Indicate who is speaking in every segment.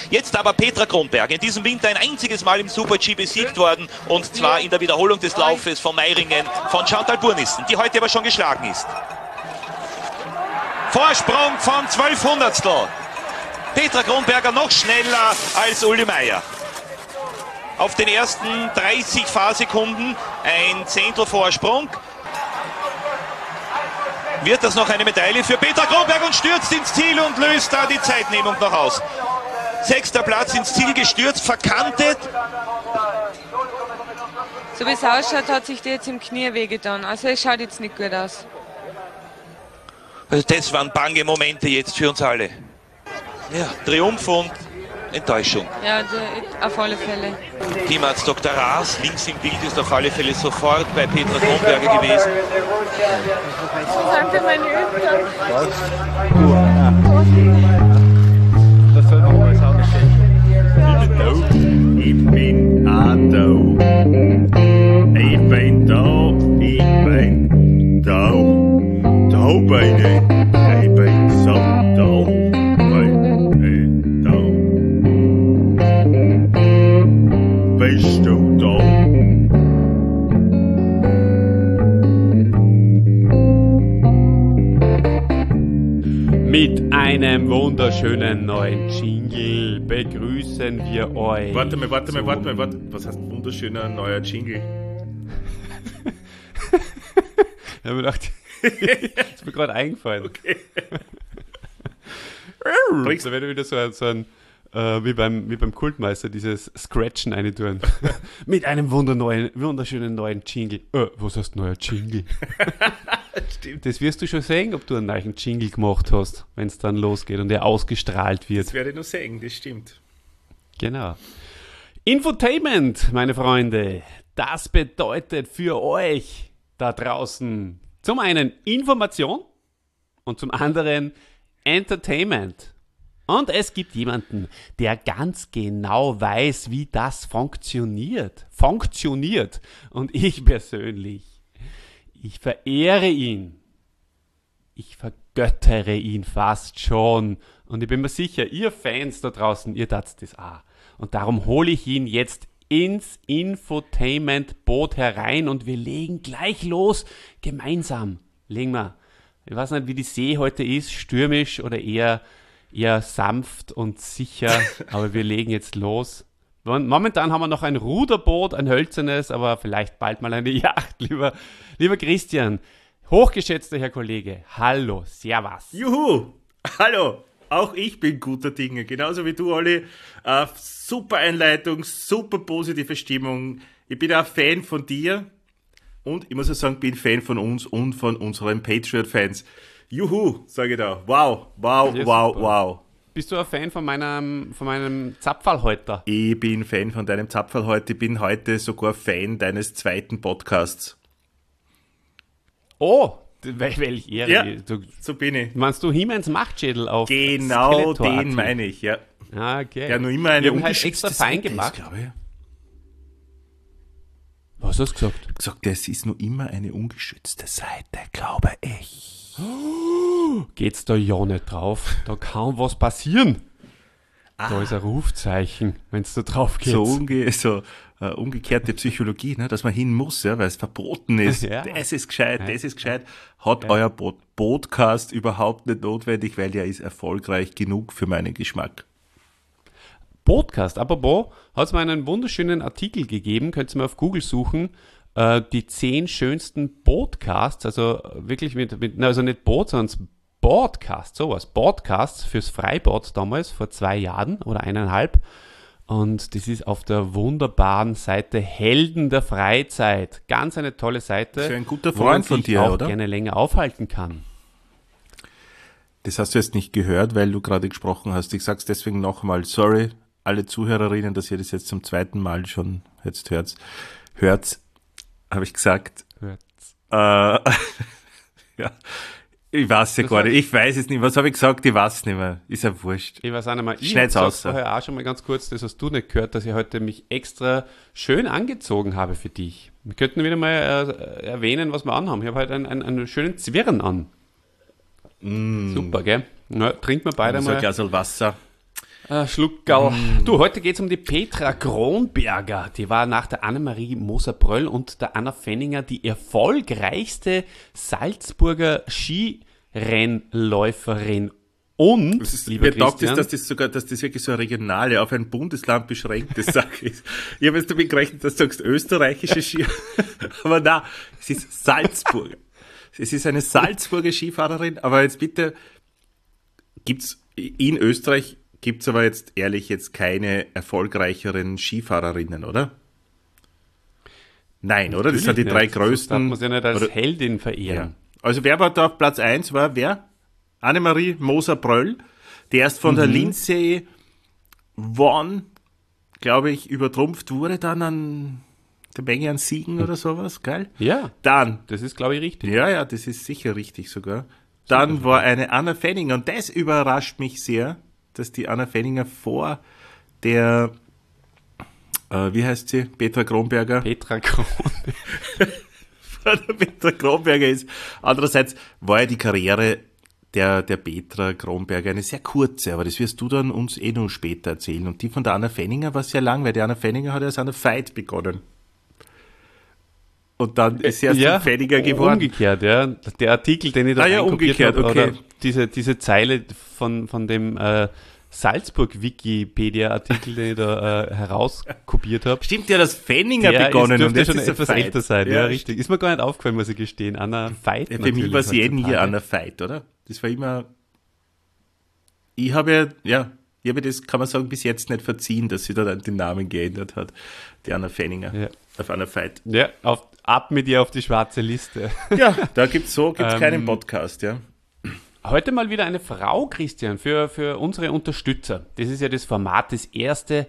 Speaker 1: Jetzt aber Petra Kronberg, in diesem Winter ein einziges Mal im Super-G besiegt worden, und zwar in der Wiederholung des Laufes von Meiringen von Chantal Burnissen, die heute aber schon geschlagen ist. Vorsprung von 12 Hundertstel. Petra Kronberger noch schneller als Uli Meier. Auf den ersten 30 Fahrsekunden ein Zehntel Vorsprung. Wird das noch eine Medaille für Petra Kronberg und stürzt ins Ziel und löst da die Zeitnehmung noch aus. 6. Platz ins Ziel gestürzt, verkantet.
Speaker 2: So wie es ausschaut, hat sich die jetzt im Knie wehgetan. Also es schaut jetzt nicht gut aus.
Speaker 1: Also das waren bange Momente jetzt für uns alle. Ja, Triumph und Enttäuschung.
Speaker 2: Ja, auf alle Fälle.
Speaker 1: Teamarzt Dr. Raas, links im Bild, ist auf alle Fälle sofort bei Petra Kronberger gewesen.
Speaker 2: Danke, meine Eltern.
Speaker 3: Das soll nochmal sagen. Ich bin auch da. Ich bin da. Ich bin da. Da bin ich. Ich bin so da. Bist du da?
Speaker 4: Mit einem wunderschönen neuen Jingle begrüßen wir euch.
Speaker 3: Warte mal. Was heißt wunderschöner neuer Jingle?
Speaker 4: Ich habe mir gedacht, ist mir gerade eingefallen.
Speaker 3: Okay.
Speaker 4: Da werde ich wieder so ein wie beim Kultmeister, dieses Scratchen reintun. Mit einem wunderschönen neuen Jingle. Was heißt neuer Jingle?
Speaker 3: Stimmt.
Speaker 4: Das wirst du schon sehen, ob du einen neuen Jingle gemacht hast, wenn es dann losgeht und er ausgestrahlt wird.
Speaker 3: Das werde ich noch sehen, das stimmt.
Speaker 4: Genau. Infotainment, meine Freunde. Das bedeutet für euch da draußen zum einen Information und zum anderen Entertainment. Und es gibt jemanden, der ganz genau weiß, wie das funktioniert. Und ich persönlich, ich verehre ihn. Ich vergöttere ihn fast schon. Und ich bin mir sicher, ihr Fans da draußen, ihr tat's das auch. Und darum hole ich ihn jetzt ins Infotainment-Boot herein und wir legen gleich los. Gemeinsam legen wir. Ich weiß nicht, wie die See heute ist, stürmisch oder eher sanft und sicher, aber wir legen jetzt los. Momentan haben wir noch ein Ruderboot, ein hölzernes, aber vielleicht bald mal eine Yacht, lieber Christian. Hochgeschätzter Herr Kollege, hallo, servus.
Speaker 3: Juhu, hallo, auch ich bin guter Dinge, genauso wie du, Olli. Super Einleitung, super positive Stimmung. Ich bin auch Fan von dir und ich muss auch sagen, bin Fan von uns und von unseren Patriot-Fans. Juhu, sage ich da. Wow.
Speaker 4: Bist du ein Fan von meinem Zapfalhalter?
Speaker 3: Ich bin Fan von deinem Zapfalhalter. Ich bin heute sogar Fan deines zweiten Podcasts.
Speaker 4: Oh, welch Ehre.
Speaker 3: Ja, so bin ich.
Speaker 4: Meinst du He-Mans Machtschädel auf
Speaker 3: Genau,
Speaker 4: Skeletor
Speaker 3: den meine ich, ja.
Speaker 4: Ah, okay.
Speaker 3: Ja, nur immer eine
Speaker 4: wir haben halt extra fein gemacht.
Speaker 3: glaube ich.
Speaker 4: Was hast du gesagt?
Speaker 3: Ich habe gesagt, das ist nur immer eine ungeschützte Seite, glaube ich.
Speaker 4: Geht's da ja nicht drauf? Da kann was passieren. Da ist ein Rufzeichen, wenn es da drauf geht.
Speaker 3: So umgekehrte Psychologie, ne, dass man hin muss, ja, weil es verboten ist.
Speaker 4: Ja.
Speaker 3: Das ist gescheit. Hat euer Podcast überhaupt nicht notwendig, weil der ist erfolgreich genug für meinen Geschmack.
Speaker 4: Podcast, apropos, hat es mir einen wunderschönen Artikel gegeben, könnt ihr mal auf Google suchen, die 10 schönsten Podcasts, also wirklich also nicht Boot, sondern Podcasts fürs Freibad damals, vor 2 Jahren oder 1,5. Und das ist auf der wunderbaren Seite Helden der Freizeit. Ganz eine tolle Seite.
Speaker 3: Das ist ein guter Freund von dir,
Speaker 4: auch
Speaker 3: oder?
Speaker 4: Gerne länger aufhalten kann.
Speaker 3: Das hast du jetzt nicht gehört, weil du gerade gesprochen hast. Ich sag's deswegen nochmal. Sorry, alle Zuhörerinnen, dass ihr das jetzt zum 2. Mal schon jetzt hört, habe ich gesagt. Ja, ich weiß ja gar nicht. Ich weiß es nicht. Was habe ich gesagt? Ich weiß es nicht mehr. Ist ja wurscht.
Speaker 4: Ich weiß auch nicht mehr. Ich
Speaker 3: Schneid's
Speaker 4: habe
Speaker 3: aus.
Speaker 4: vorher auch schon mal ganz kurz, das hast du nicht gehört, dass ich heute mich extra schön angezogen habe für dich. Wir könnten wieder mal erwähnen, was wir anhaben. Ich habe heute einen schönen Zwirn an. Super, gell? Na, trinken wir beide
Speaker 3: So
Speaker 4: mal
Speaker 3: ein Glas Wasser.
Speaker 4: Schluckerl. Du, heute geht es um die Petra Kronberger. Die war nach der Annemarie Moser-Bröll und der Anna Fenninger die erfolgreichste Salzburger Skirennläuferin. Und,
Speaker 3: Mir taugt es, dass das wirklich so eine regionale, auf ein Bundesland beschränkte Sache ist. Ich habe jetzt damit gerechnet, dass du sagst österreichische Ski, aber na, es ist Salzburger. Es ist eine Salzburger Skifahrerin, aber jetzt bitte, in Österreich gibt's aber jetzt ehrlich jetzt keine erfolgreicheren Skifahrerinnen, oder? Nein, oder? Das sind die drei größten.
Speaker 4: Das darf man sie ja nicht als Heldin verehren.
Speaker 3: Ja. Also wer war da auf Platz 1? War wer? Annemarie Moser-Bröll, die erst von der Lindsay Vonn, glaube ich, übertrumpft wurde, dann an der Menge an Siegen oder sowas, geil?
Speaker 4: Ja,
Speaker 3: Dann,
Speaker 4: das ist, glaube ich, richtig.
Speaker 3: ja, das ist sicher richtig sogar. Dann war eine Anna Fenninger, und das überrascht mich sehr, dass die Anna Fenninger vor der, wie heißt sie, Petra Kronberger?
Speaker 4: Petra Kron.
Speaker 3: Vor der Petra Kronberger ist. Andererseits war ja die Karriere der Petra Kronberger eine sehr kurze, aber das wirst du dann uns noch später erzählen. Und die von der Anna Fenninger war sehr lang, weil die Anna Fenninger hat ja als Anna Veit begonnen. Und dann ist sie erst zum Fenninger geworden.
Speaker 4: Umgekehrt, ja. Der Artikel, den ich da
Speaker 3: umgekehrt,
Speaker 4: habe,
Speaker 3: okay.
Speaker 4: Oder diese Zeile von dem Salzburg-Wikipedia-Artikel, den ich da herauskopiert habe.
Speaker 3: Stimmt ja, dass Fenninger begonnen
Speaker 4: dürfte
Speaker 3: und jetzt
Speaker 4: schon
Speaker 3: ist er
Speaker 4: etwas
Speaker 3: Veit.
Speaker 4: älter sein, ja, richtig. Ist mir gar nicht aufgefallen, muss ich gestehen. Anna Veit.
Speaker 3: Ja, für mich war sie nie Anna Veit, oder? Das war immer. Ich habe das, kann man sagen, bis jetzt nicht verziehen, dass sie da den Namen geändert hat. Die Anna Fenninger.
Speaker 4: Ja.
Speaker 3: Auf Anna Veit.
Speaker 4: Ja, ab mit ihr auf die schwarze Liste.
Speaker 3: Ja, da gibt's keinen Podcast, ja.
Speaker 4: Heute mal wieder eine Frau, Christian, für unsere Unterstützer. Das ist ja das Format, der erste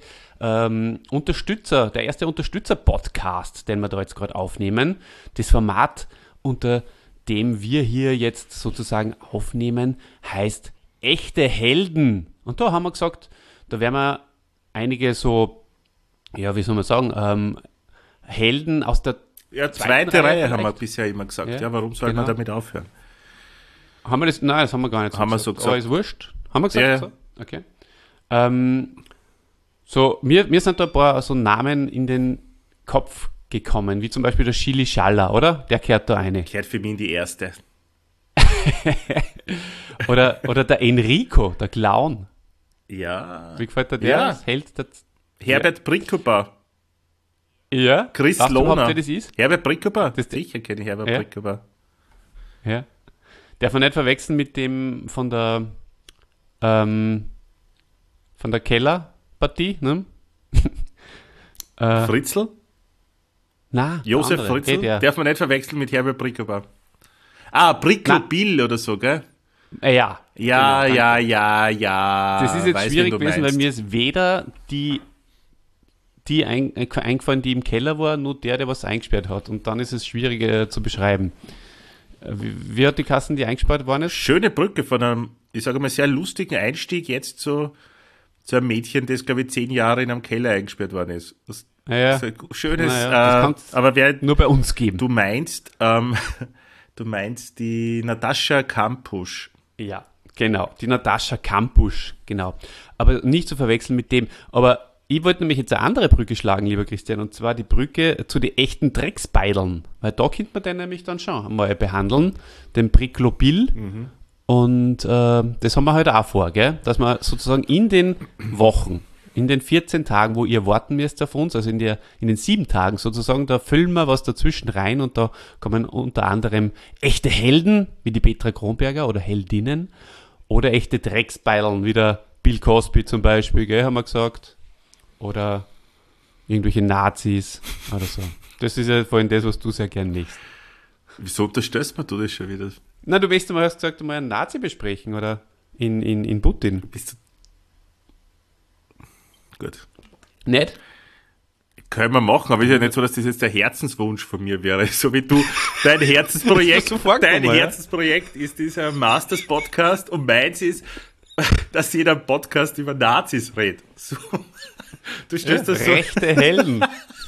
Speaker 4: Unterstützer-Podcast, den wir da jetzt gerade aufnehmen. Das Format, unter dem wir hier jetzt sozusagen aufnehmen, heißt Echte Helden. Und da haben wir gesagt, da werden wir einige so, ja, wie soll man sagen, Helden aus der
Speaker 3: zweite Reihe haben wir
Speaker 4: vielleicht.
Speaker 3: bisher immer gesagt.
Speaker 4: Ja,
Speaker 3: Ja, warum soll
Speaker 4: genau.
Speaker 3: man damit aufhören?
Speaker 4: Haben wir das? Nein, das haben wir gar nicht so
Speaker 3: Haben wir
Speaker 4: gesagt.
Speaker 3: so gesagt.
Speaker 4: Aber ist wurscht. Haben wir gesagt?
Speaker 3: Ja, ja.
Speaker 4: So? Okay. Mir sind da ein paar so Namen in den Kopf gekommen, wie zum Beispiel der Chili Schaller, oder? Der gehört da eine.
Speaker 3: Gehört für mich in die erste.
Speaker 4: Oder der Enrico, der Clown.
Speaker 3: Ja.
Speaker 4: Wie gefällt dir der?
Speaker 3: Ja.
Speaker 4: Das Held der
Speaker 3: Herbert Brickober.
Speaker 4: Ja.
Speaker 3: Chris
Speaker 4: Weißt du überhaupt,
Speaker 3: Lohner.
Speaker 4: wer das ist?
Speaker 3: Herbert Brickober?
Speaker 4: Das-
Speaker 3: Sicher kenne ich Herbert
Speaker 4: Ja.
Speaker 3: Brickober.
Speaker 4: Ja. Darf man nicht verwechseln mit dem von der Kellerpartie, ne?
Speaker 3: Fritzl?
Speaker 4: Na,
Speaker 3: Josef
Speaker 4: der andere.
Speaker 3: Fritzl?
Speaker 4: Hey, der.
Speaker 3: Darf man nicht verwechseln mit Herbert Brickober. Ah, Bricklo Bill oder so, gell?
Speaker 4: Ja.
Speaker 3: Ja,
Speaker 4: genau,
Speaker 3: ja,
Speaker 4: danke.
Speaker 3: ja.
Speaker 4: Das ist jetzt
Speaker 3: weiß,
Speaker 4: schwierig
Speaker 3: wen du
Speaker 4: gewesen, weil
Speaker 3: meinst.
Speaker 4: mir ist weder die eingefallen, die im Keller war, nur der was eingesperrt hat. Und dann ist es schwieriger zu beschreiben. Wie hat die Kassen, die eingesperrt waren? Ist?
Speaker 3: Schöne Brücke von einem, ich sage mal, sehr lustigen Einstieg jetzt zu einem Mädchen, das, glaube ich, 10 Jahre in einem Keller eingesperrt worden ist. Das
Speaker 4: Ja,
Speaker 3: ist ein schönes,
Speaker 4: Naja, das kann's
Speaker 3: aber
Speaker 4: nur bei uns geben.
Speaker 3: du meinst die Natascha Kampusch.
Speaker 4: Ja, genau. Die Natascha Kampusch, genau. Aber nicht zu verwechseln mit dem. Aber ich wollte nämlich jetzt eine andere Brücke schlagen, lieber Christian, und zwar die Brücke zu den echten Drecksbeidlern. Weil da könnte man den nämlich dann schon einmal behandeln, den Priklobil. Und das haben wir heute auch vor, gell? Dass wir sozusagen in den Wochen, in den 14 Tagen, wo ihr warten müsst auf uns, also in den 7 Tagen sozusagen, da füllen wir was dazwischen rein und da kommen unter anderem echte Helden, wie die Petra Kronberger oder Heldinnen, oder echte Drecksbeilern, wie der Bill Cosby zum Beispiel, gell, haben wir gesagt. Oder irgendwelche Nazis oder so. Das ist ja vorhin das, was du sehr gern machst.
Speaker 3: Wieso unterstellst du das schon wieder?
Speaker 4: Na, du weißt mal, hast gesagt, du mal einen Nazi besprechen, oder? In Putin.
Speaker 3: Bist du... Gut.
Speaker 4: Nicht?
Speaker 3: Können wir machen, aber ist ja nicht so, dass das jetzt der Herzenswunsch von mir wäre. So wie du, dein Herzensprojekt,
Speaker 4: so vorgekommen, ja?
Speaker 3: Herzensprojekt ist dieser Masters-Podcast und meins ist, dass jeder Podcast über Nazis redet. So. Du stellst das so,
Speaker 4: Rechte Helden.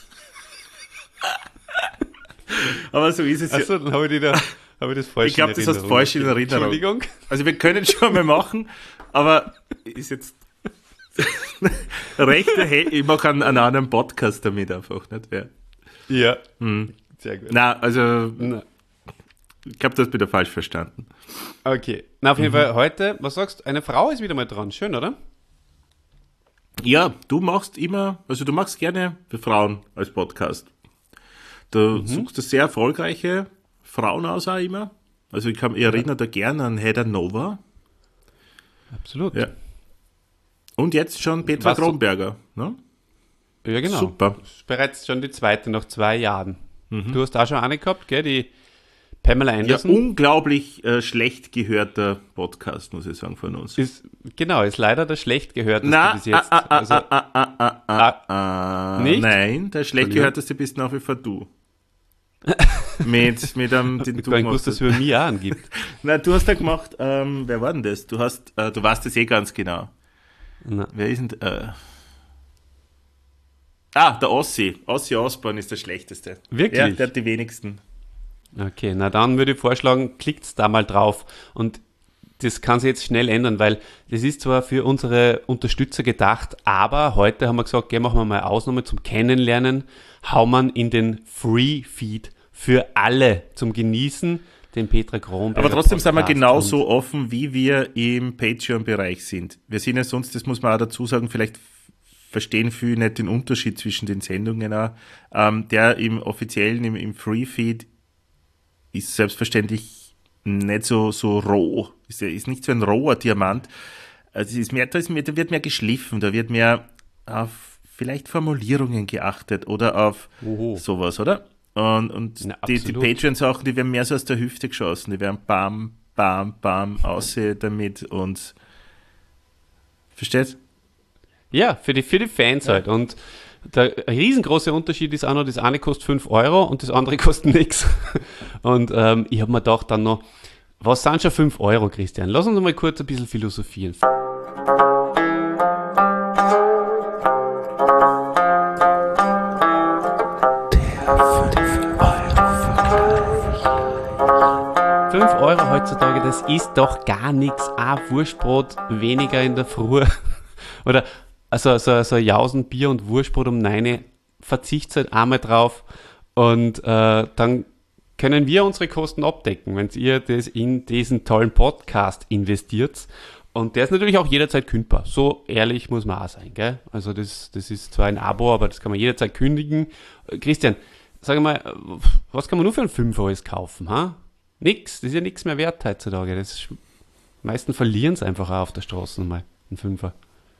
Speaker 3: aber so ist es
Speaker 4: Achso,
Speaker 3: ja.
Speaker 4: dann habe ich das falsch
Speaker 3: Ich glaube, das hast du falsch in Erinnerung.
Speaker 4: Entschuldigung.
Speaker 3: Also wir können schon mal machen, aber ist jetzt Ich mache einen anderen Podcast damit einfach, nicht wer?
Speaker 4: Ja. Sehr gut.
Speaker 3: Na, also, ich glaube, du hast wieder falsch verstanden.
Speaker 4: Okay. Na, auf jeden Fall heute, was sagst du? Eine Frau ist wieder mal dran. Schön, oder?
Speaker 3: Ja, du machst gerne für Frauen als Podcast. Du suchst da sehr erfolgreiche Frauen aus auch immer. Also ich erinnere da gerne an Heather Nova.
Speaker 4: Absolut.
Speaker 3: Ja. Und jetzt schon Petra Kronberger. Ne?
Speaker 4: Ja, genau.
Speaker 3: Super.
Speaker 4: Das ist bereits schon die zweite nach 2 Jahren. Du hast auch schon eine gehabt, gell? Die Pamela
Speaker 3: Ja,
Speaker 4: Anderson.
Speaker 3: unglaublich schlecht gehörter Podcast, muss ich sagen, von uns.
Speaker 4: Ist leider der schlecht gehörteste bis jetzt. Nicht?
Speaker 3: Nein, der schlecht gehörteste bist nach wie vor du. mit dem, den
Speaker 4: Ich habe gewusst, dass es über mich auch angibt.
Speaker 3: Na, du hast ja gemacht, wer war denn das? Du weißt das eh ganz genau.
Speaker 4: Na.
Speaker 3: Wer ist denn, der Ossi. Ossi Osborn ist der schlechteste.
Speaker 4: Wirklich?
Speaker 3: Ja, der hat die wenigsten.
Speaker 4: Okay, na dann würde ich vorschlagen, klickt da mal drauf und das kann sich jetzt schnell ändern, weil das ist zwar für unsere Unterstützer gedacht, aber heute haben wir gesagt, okay, machen wir mal Ausnahme zum Kennenlernen, hauen wir in den Free-Feed für alle zum Genießen, den Petra Kronberger
Speaker 3: Aber trotzdem sind wir
Speaker 4: Podcast.
Speaker 3: genauso offen, wie wir im Patreon-Bereich sind. Wir sind ja sonst, das muss man auch dazu sagen, vielleicht verstehen viele nicht den Unterschied zwischen den Sendungen auch. Der im offiziellen, im Free-Feed ist selbstverständlich nicht so roh. Ist nicht so ein roher Diamant. Also da wird mehr geschliffen, da wird mehr auf vielleicht Formulierungen geachtet oder auf sowas, oder? Und
Speaker 4: Na,
Speaker 3: die
Speaker 4: absolut.
Speaker 3: Patreon-Sachen, die werden mehr so aus der Hüfte geschossen. Die werden bam, bam, bam, aussehen damit und versteht?
Speaker 4: Ja, für die Fans halt. Und der riesengroße Unterschied ist auch noch, das eine kostet 5 Euro und das andere kostet nichts. Und ich habe mir gedacht dann noch, was sind schon 5 Euro, Christian? Lass uns mal kurz ein bisschen philosophieren. €5 heutzutage, das ist doch gar nichts. Ein Wurstbrot weniger in der Früh. Oder also so ein Jausen Bier und Wurstbrot um 9 verzichtet halt einmal drauf und dann können wir unsere Kosten abdecken, wenn ihr das in diesen tollen Podcast investiert. Und der ist natürlich auch jederzeit kündbar. So ehrlich muss man auch sein, gell? Also das ist zwar ein Abo, aber das kann man jederzeit kündigen. Christian, sag mal, was kann man nur für einen Fünfer alles kaufen, ha? Nix, das ist ja nichts mehr wert heutzutage. Die meisten verlieren es einfach auch auf der Straße mal, einen Fünfer.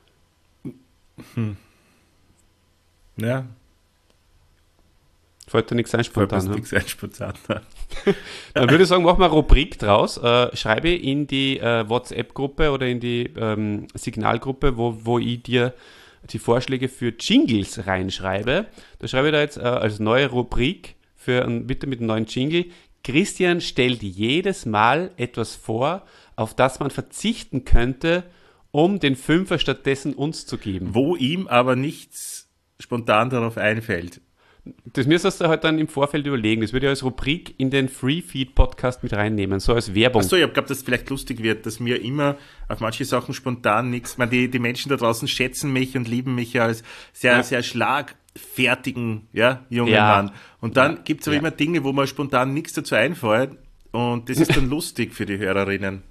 Speaker 3: Ja,
Speaker 4: Fällt dir nichts ein spontan.
Speaker 3: nichts ein spontan.
Speaker 4: Dann würde ich sagen, machen wir eine Rubrik draus. Schreibe in die WhatsApp-Gruppe oder in die Signalgruppe, wo ich dir die Vorschläge für Jingles reinschreibe. Da schreibe ich da jetzt als neue Rubrik bitte mit einem neuen Jingle. Christian stellt jedes Mal etwas vor, auf das man verzichten könnte, um den Fünfer stattdessen uns zu geben.
Speaker 3: Wo ihm aber nichts spontan darauf einfällt.
Speaker 4: Das müsstest du halt dann im Vorfeld überlegen. Das würde ich als Rubrik in den Free-Feed-Podcast mit reinnehmen, so als Werbung.
Speaker 3: Achso, ich glaube, dass es vielleicht lustig wird, dass mir immer auf manche Sachen spontan nichts. Die Menschen da draußen schätzen mich und lieben mich ja als sehr, sehr schlagfertigen jungen Mann. Und dann gibt es aber immer Dinge, wo mir spontan nichts dazu einfällt. Und das ist dann lustig für die Hörerinnen.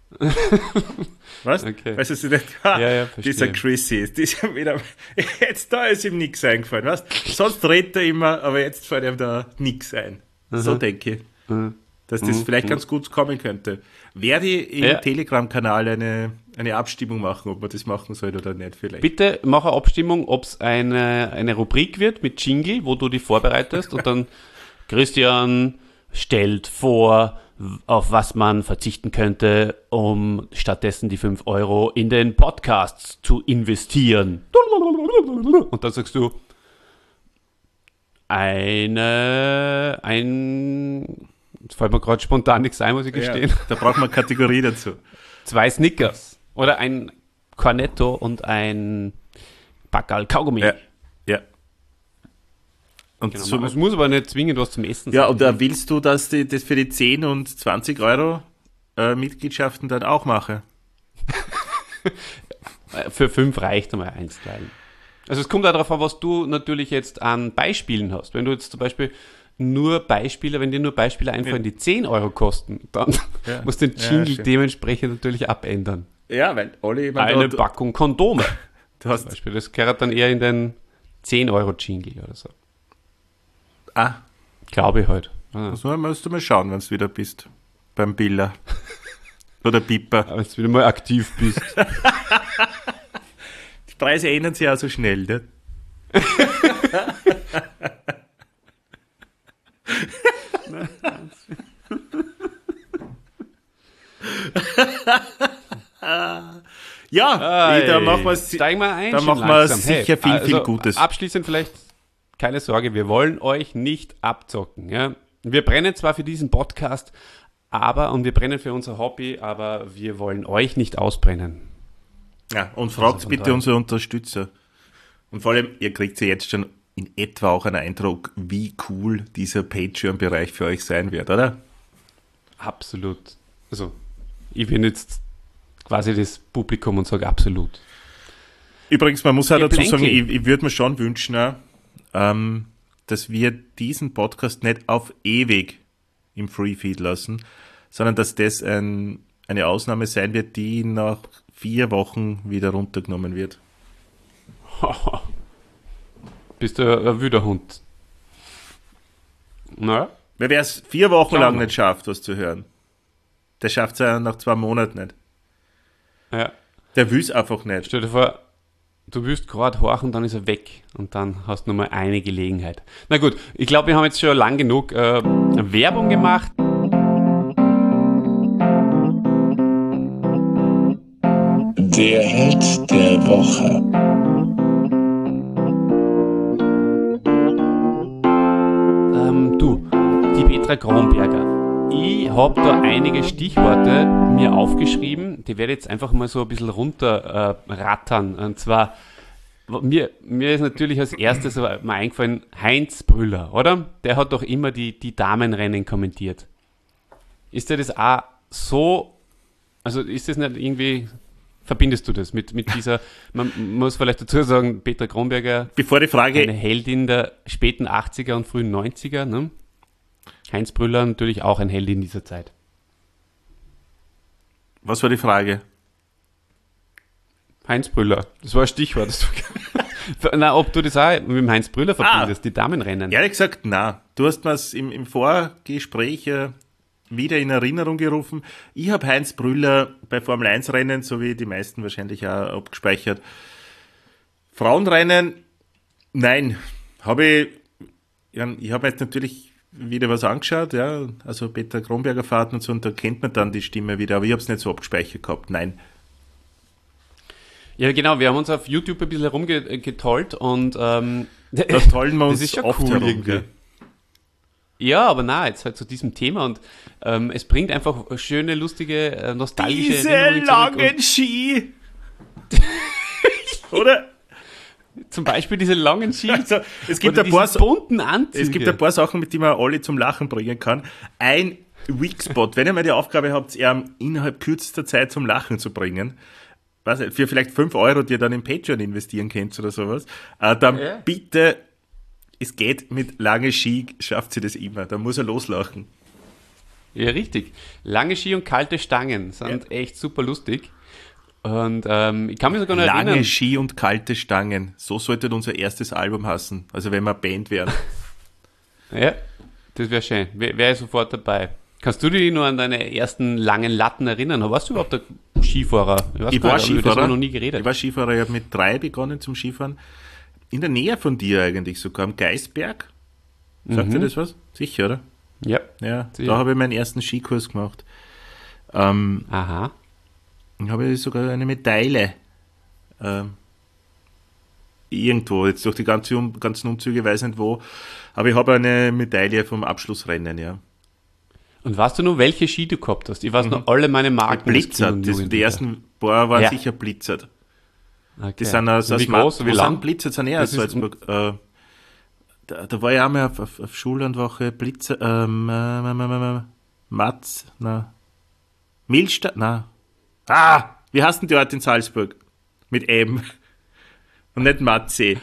Speaker 3: Was?
Speaker 4: Okay.
Speaker 3: Weißt du, nicht, dieser Chrissy ist wieder, jetzt da ist ihm nichts eingefallen, weißt? Sonst redet er immer, aber jetzt fällt ihm da nichts ein. So denke ich, dass das vielleicht ganz gut kommen könnte. Werde ich im Telegram-Kanal eine Abstimmung machen, ob man das machen soll oder nicht vielleicht.
Speaker 4: Bitte mach eine Abstimmung, ob es eine Rubrik wird mit Jingle, wo du die vorbereitest und dann Christian stellt vor, auf was man verzichten könnte, um stattdessen die 5 Euro in den Podcasts zu investieren. Und dann sagst du, jetzt fällt mir gerade spontan nichts ein, muss ich gestehen.
Speaker 3: Ja, da braucht man eine Kategorie dazu.
Speaker 4: 2 Snickers oder ein Cornetto und ein Packerl Kaugummi.
Speaker 3: Ja. Und
Speaker 4: Genau,
Speaker 3: so,
Speaker 4: es muss aber nicht zwingend was zum Essen sein.
Speaker 3: ja, und da willst du, dass ich das für die 10 und 20 Euro Mitgliedschaften dann auch mache?
Speaker 4: für 5 reicht einmal 1 Teil. Also es kommt auch darauf an, was du natürlich jetzt an Beispielen hast. Wenn du jetzt zum Beispiel wenn dir nur Beispiele einfallen, die 10 Euro kosten, dann musst du den Jingle dementsprechend natürlich abändern.
Speaker 3: Ja, weil alle...
Speaker 4: Eine Packung Kondome.
Speaker 3: Du hast...
Speaker 4: Zum Beispiel, das gehört dann eher in den 10 Euro Jingle oder so. Glaube ich halt.
Speaker 3: Das musst du mal schauen, wenn du wieder bist. Beim Biller. Oder Piper.
Speaker 4: Wenn du wieder mal aktiv bist.
Speaker 3: Die Preise ändern sich auch so schnell, ne? Ja, da machen wir sicher viel Gutes.
Speaker 4: Abschließend vielleicht, keine Sorge, wir wollen euch nicht abzocken. Ja? Wir brennen zwar für diesen Podcast, und wir brennen für unser Hobby, aber wir wollen euch nicht ausbrennen.
Speaker 3: Ja, und fragt bitte unsere Unterstützer. Und vor allem, ihr kriegt ja jetzt schon in etwa auch einen Eindruck, wie cool dieser Patreon-Bereich für euch sein wird, oder?
Speaker 4: Absolut. Also, ich bin jetzt quasi das Publikum und sage absolut.
Speaker 3: Übrigens, man muss auch dazu sagen, ich würde mir schon wünschen, dass wir diesen Podcast nicht auf ewig im Free-Feed lassen, sondern dass das eine Ausnahme sein wird, die nach 4 Wochen wieder runtergenommen wird.
Speaker 4: Bist du ein wüder Hund? Na?
Speaker 3: Wer es 4 Wochen lang nicht schafft, was zu hören, der schafft es ja nach 2 Monaten nicht.
Speaker 4: Ja.
Speaker 3: Der will es einfach nicht.
Speaker 4: Stell dir vor, du willst gerade horchen, dann ist er weg und dann hast du nur mal eine Gelegenheit. Na gut, ich glaube, wir haben jetzt schon lang genug Werbung gemacht.
Speaker 5: Der Held der Woche.
Speaker 4: Die Petra Kronberger. Ich habe da einige Stichworte mir aufgeschrieben, die werde ich jetzt einfach mal so ein bisschen runterrattern. Und zwar, mir ist natürlich als erstes mal eingefallen, Heinz Brüller, oder? Der hat doch immer die Damenrennen kommentiert. Ist dir das auch so, also ist das nicht irgendwie, verbindest du das mit dieser, man muss vielleicht dazu sagen, Petra Kronberger,
Speaker 3: bevor die Frage,
Speaker 4: eine Heldin der späten 80er und frühen 90er, ne? Heinz Brüller natürlich auch ein Held in dieser Zeit.
Speaker 3: Was war die Frage?
Speaker 4: Heinz Brüller, das war ein Stichwort. Na, ob du das auch mit dem Heinz Brüller verbindest, die Damenrennen.
Speaker 3: Ehrlich gesagt, na. Du hast mir es im Vorgespräch wieder in Erinnerung gerufen. Ich habe Heinz Brüller bei Formel-1-Rennen, so wie die meisten wahrscheinlich auch abgespeichert. Frauenrennen, nein. Ich habe jetzt natürlich wieder was angeschaut, ja, also Petra Kronberger Fahrten und so, und da kennt man dann die Stimme wieder, aber ich habe es nicht so abgespeichert gehabt, nein.
Speaker 4: Ja, genau, wir haben uns auf YouTube ein bisschen herumgetollt und
Speaker 3: da tollen wir uns
Speaker 4: das ist
Speaker 3: oft
Speaker 4: cool
Speaker 3: herum.
Speaker 4: irgendwie. Ja, aber jetzt halt zu diesem Thema und es bringt einfach schöne, lustige, nostalgische
Speaker 3: diese
Speaker 4: Erinnerungen
Speaker 3: langen Ski! Oder?
Speaker 4: Zum Beispiel diese langen Ski.
Speaker 3: Also, es gibt
Speaker 4: oder
Speaker 3: ein paar
Speaker 4: bunten Anzüge.
Speaker 3: Es gibt ein paar Sachen, mit denen man alle zum Lachen bringen kann. Ein Weakspot, wenn ihr mal die Aufgabe habt, innerhalb kürzester Zeit zum Lachen zu bringen, weiß nicht, für vielleicht 5 Euro, die ihr dann in Patreon investieren könnt oder sowas, dann bitte, es geht mit lange Ski, schafft sie das immer, da muss er loslachen.
Speaker 4: Ja, richtig. Lange Ski und kalte Stangen sind echt super lustig. Und ich kann mich sogar noch erinnern.
Speaker 3: Lange Ski und kalte Stangen. So sollte unser erstes Album heißen. Also wenn wir eine Band wären.
Speaker 4: Ja, das wäre schön. Wäre ich sofort dabei. Kannst du dich nur an deine ersten langen Latten erinnern? Warst du überhaupt ein Skifahrer?
Speaker 3: Ich war Skifahrer.
Speaker 4: Das noch nie geredet.
Speaker 3: Ich war Skifahrer. Ich habe mit 3 begonnen zum Skifahren. In der Nähe von dir eigentlich sogar, am Geisberg. Sagt dir das was? Sicher, oder?
Speaker 4: Ja.
Speaker 3: Ja,
Speaker 4: sicher.
Speaker 3: Da habe ich meinen ersten Skikurs gemacht.
Speaker 4: Aha.
Speaker 3: Ich habe sogar eine Medaille irgendwo, jetzt durch die ganzen Umzüge, weiß nicht wo, aber ich habe eine Medaille vom Abschlussrennen, ja.
Speaker 4: Und weißt du nur, welche Ski du gehabt hast? Ich weiß noch alle meine Marken.
Speaker 3: Blitzert, die ersten paar waren sicher blitzert.
Speaker 4: Okay.
Speaker 3: Die sind aus
Speaker 4: wie groß, wie lang?
Speaker 3: Blitzert sind eher aus Salzburg. Da war ich auch mal auf Schullandwoche, Blitzer, Milchstadt, wie heißt denn die Ort in Salzburg? Mit M. Und nicht Matze.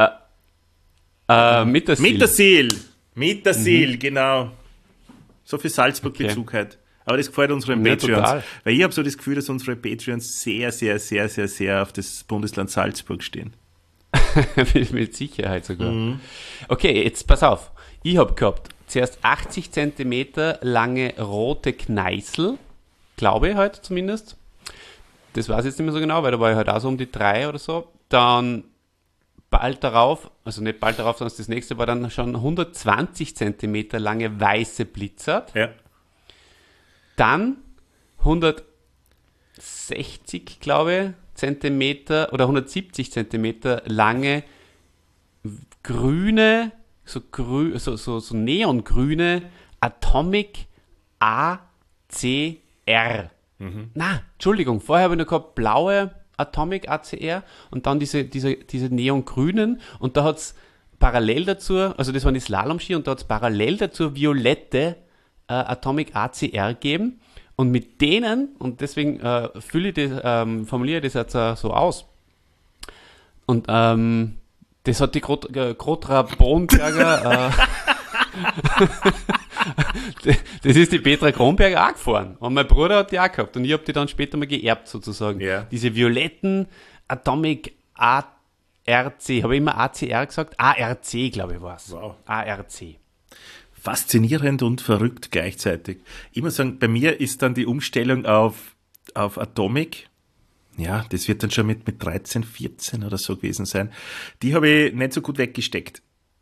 Speaker 4: Mittersil.
Speaker 3: Mittersil, genau. So viel Salzburg-Bezug halt. Aber das gefällt unseren
Speaker 4: Ja,
Speaker 3: Patreons.
Speaker 4: total.
Speaker 3: Weil ich habe so das Gefühl, dass unsere Patreons sehr, sehr, sehr, sehr, sehr auf das Bundesland Salzburg stehen.
Speaker 4: Mit Sicherheit sogar. Okay, jetzt pass auf. Ich habe gehabt zuerst 80 Zentimeter lange rote Kneißl, glaube ich halt zumindest. Das weiß ich jetzt nicht mehr so genau, weil da war ich halt auch so um die 3 oder so. Dann bald darauf, also nicht bald darauf, sondern das nächste war dann schon 120 Zentimeter lange weiße Blizzard.
Speaker 3: Ja.
Speaker 4: Dann 160, glaube ich, Zentimeter oder 170 Zentimeter lange grüne, so neongrüne Atomic ACR. Na, Entschuldigung, vorher habe ich noch gehabt blaue Atomic ACR und dann diese neongrünen und da hat es parallel dazu, also das waren die Slalom-Ski und da hat es parallel dazu violette Atomic ACR gegeben und mit denen, und deswegen formuliere ich das jetzt so aus, und das hat die Grotra Bronberger das ist die Petra Kronberger auch gefahren. Und mein Bruder hat die auch gehabt. Und ich habe die dann später mal geerbt, sozusagen.
Speaker 3: Ja.
Speaker 4: Diese violetten Atomic ARC. Habe ich immer ACR gesagt? ARC, glaube ich, war es.
Speaker 3: Wow.
Speaker 4: ARC.
Speaker 3: Faszinierend und verrückt gleichzeitig. Ich muss sagen, bei mir ist dann die Umstellung auf Atomic. Ja, das wird dann schon mit 13, 14 oder so gewesen sein. Die habe ich nicht so gut weggesteckt.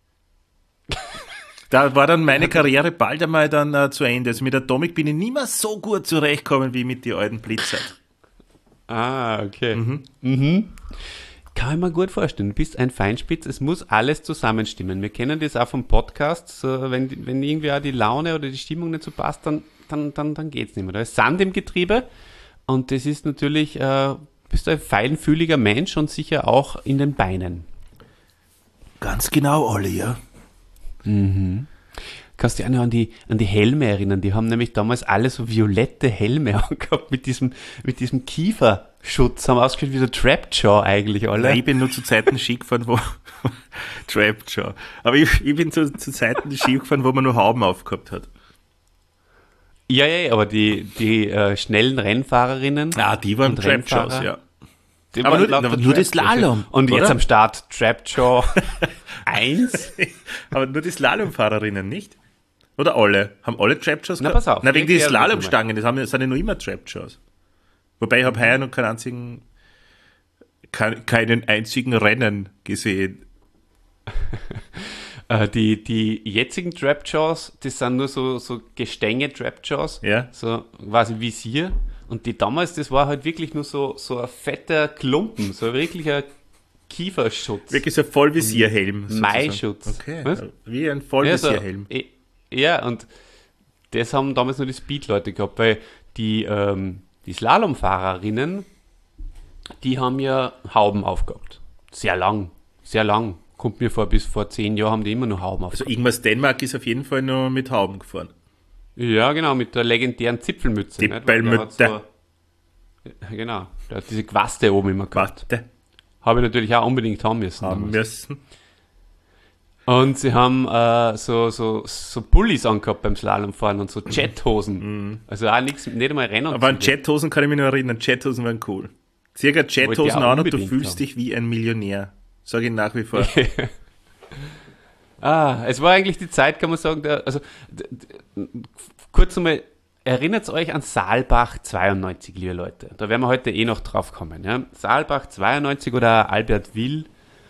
Speaker 3: Da war dann meine Karriere bald einmal dann zu Ende. Also mit Atomic bin ich nicht mehr so gut zurechtgekommen wie mit den alten Blitzern.
Speaker 4: Ah, okay. Kann ich mir gut vorstellen. Du bist ein Feinspitz, es muss alles zusammenstimmen. Wir kennen das auch vom Podcast. So, wenn irgendwie auch die Laune oder die Stimmung nicht so passt, dann geht's nicht mehr. Da ist Sand im Getriebe und das ist natürlich, bist du ein feinfühliger Mensch und sicher auch in den Beinen.
Speaker 3: Ganz genau, Olli, ja.
Speaker 4: Kannst du dich auch noch an die Helme erinnern? Die haben nämlich damals alle so violette Helme angehabt mit diesem Kieferschutz. Haben ausgeschaut wie so Trapjaw eigentlich alle.
Speaker 3: Nein, ich bin nur zu Zeiten Ski gefahren, wo Trapjaw. Aber ich bin zu Zeiten Ski gefahren, wo man nur Hauben aufgehabt hat.
Speaker 4: Ja, aber die schnellen Rennfahrerinnen.
Speaker 3: Die waren
Speaker 4: und
Speaker 3: Trapjaws,
Speaker 4: Rennfahrer,
Speaker 3: ja.
Speaker 4: die
Speaker 3: Aber
Speaker 4: waren
Speaker 3: nur
Speaker 4: lauter
Speaker 3: das
Speaker 4: Trapjaws.
Speaker 3: Slalom,
Speaker 4: Und
Speaker 3: oder?
Speaker 4: jetzt am Start Trapjaw 1.
Speaker 3: Aber nur die Slalomfahrerinnen, nicht? Oder alle? Haben alle Trapjaws
Speaker 4: Na,
Speaker 3: gehabt?
Speaker 4: pass auf,
Speaker 3: Na, wegen die
Speaker 4: erklär das mal.
Speaker 3: Slalomstangen, das sind ja noch immer Trapjaws. Wobei ich habe heuer noch keinen einzigen Rennen gesehen.
Speaker 4: Die jetzigen Trapjaws, das sind nur so Gestänge-Trapjaws,
Speaker 3: Ja.
Speaker 4: so quasi Visier. Und die damals, das war halt wirklich nur so ein fetter Klumpen, so wirklich ein Kieferschutz.
Speaker 3: Wirklich so ein Vollvisierhelm. sozusagen.
Speaker 4: Maischutz.
Speaker 3: Okay,
Speaker 4: Was?
Speaker 3: wie ein Vollvisierhelm.
Speaker 4: Ja, und das haben damals nur die Speed-Leute gehabt, weil die Slalomfahrerinnen, die haben ja Hauben aufgehabt. Sehr lang. Kommt mir vor, bis vor 10 Jahren haben die immer noch Hauben
Speaker 3: Also
Speaker 4: aufgehabt.
Speaker 3: Ingmar Stenmark ist auf jeden Fall noch mit Hauben gefahren.
Speaker 4: Ja, genau, mit der legendären Zipfelmütze. nicht?
Speaker 3: Zipfelmütze.
Speaker 4: Der hat genau, der hat diese Quaste oben immer gehabt.
Speaker 3: Warte,
Speaker 4: Habe ich natürlich auch unbedingt haben müssen.
Speaker 3: haben
Speaker 4: damals.
Speaker 3: müssen.
Speaker 4: Und sie haben so Pullis angehabt beim Slalomfahren und so Jethosen. Also auch nichts, nicht einmal Rennen.
Speaker 3: Aber an Jethosen kann ich mich noch erinnern. Jethosen waren cool. Circa Jethosen
Speaker 4: auch
Speaker 3: an und du
Speaker 4: unbedingt
Speaker 3: fühlst
Speaker 4: haben.
Speaker 3: dich wie ein Millionär. Sage ich nach wie vor.
Speaker 4: Es war eigentlich die Zeit, kann man sagen, kurz einmal, erinnert euch an Saalbach 92, liebe Leute. Da werden wir heute noch drauf kommen. Ja? Saalbach 92 oder Albertville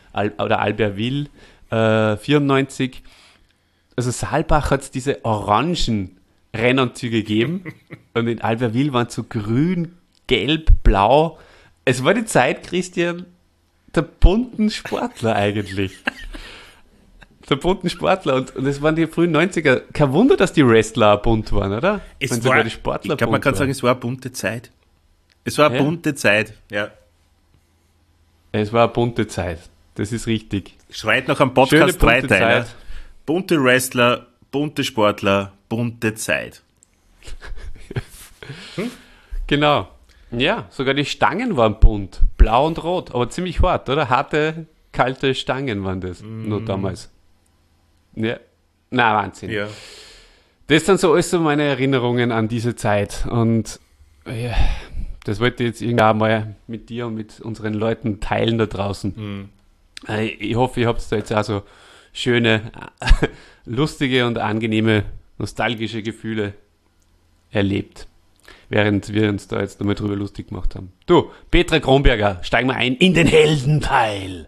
Speaker 4: 94. Also Saalbach hat es diese orangen Rennanzüge gegeben und in Albertville waren es so grün, gelb, blau. Es war die Zeit, Christian, der bunten Sportler eigentlich. Der bunten Sportler und es waren die frühen 90er. Kein Wunder, dass die Wrestler auch bunt waren, oder? Wenn sogar die Sportler
Speaker 3: ich glaube, man
Speaker 4: bunt
Speaker 3: kann
Speaker 4: waren.
Speaker 3: sagen, es war eine bunte Zeit. Es war eine
Speaker 4: Ja.
Speaker 3: bunte Zeit, ja.
Speaker 4: Es war eine bunte Zeit. Das ist richtig.
Speaker 3: Schreit nach einem
Speaker 4: Schöne
Speaker 3: Podcast
Speaker 4: bunte
Speaker 3: Dreiteiler.
Speaker 4: Zeit.
Speaker 3: Bunte Wrestler, bunte Sportler, bunte Zeit.
Speaker 4: Genau. Ja, sogar die Stangen waren bunt. Blau und rot, aber ziemlich hart, oder? Harte, kalte Stangen waren das nur damals. Ja, na Wahnsinn.
Speaker 3: Ja.
Speaker 4: Das sind so alles so meine Erinnerungen an diese Zeit. Und ja, das wollte ich jetzt irgendwann mal mit dir und mit unseren Leuten teilen da draußen. Ich hoffe, ihr habt da jetzt auch so schöne, lustige und angenehme, nostalgische Gefühle erlebt, während wir uns da jetzt nochmal drüber lustig gemacht haben. Du, Petra Kronberger, steigen wir ein in den Heldenteil.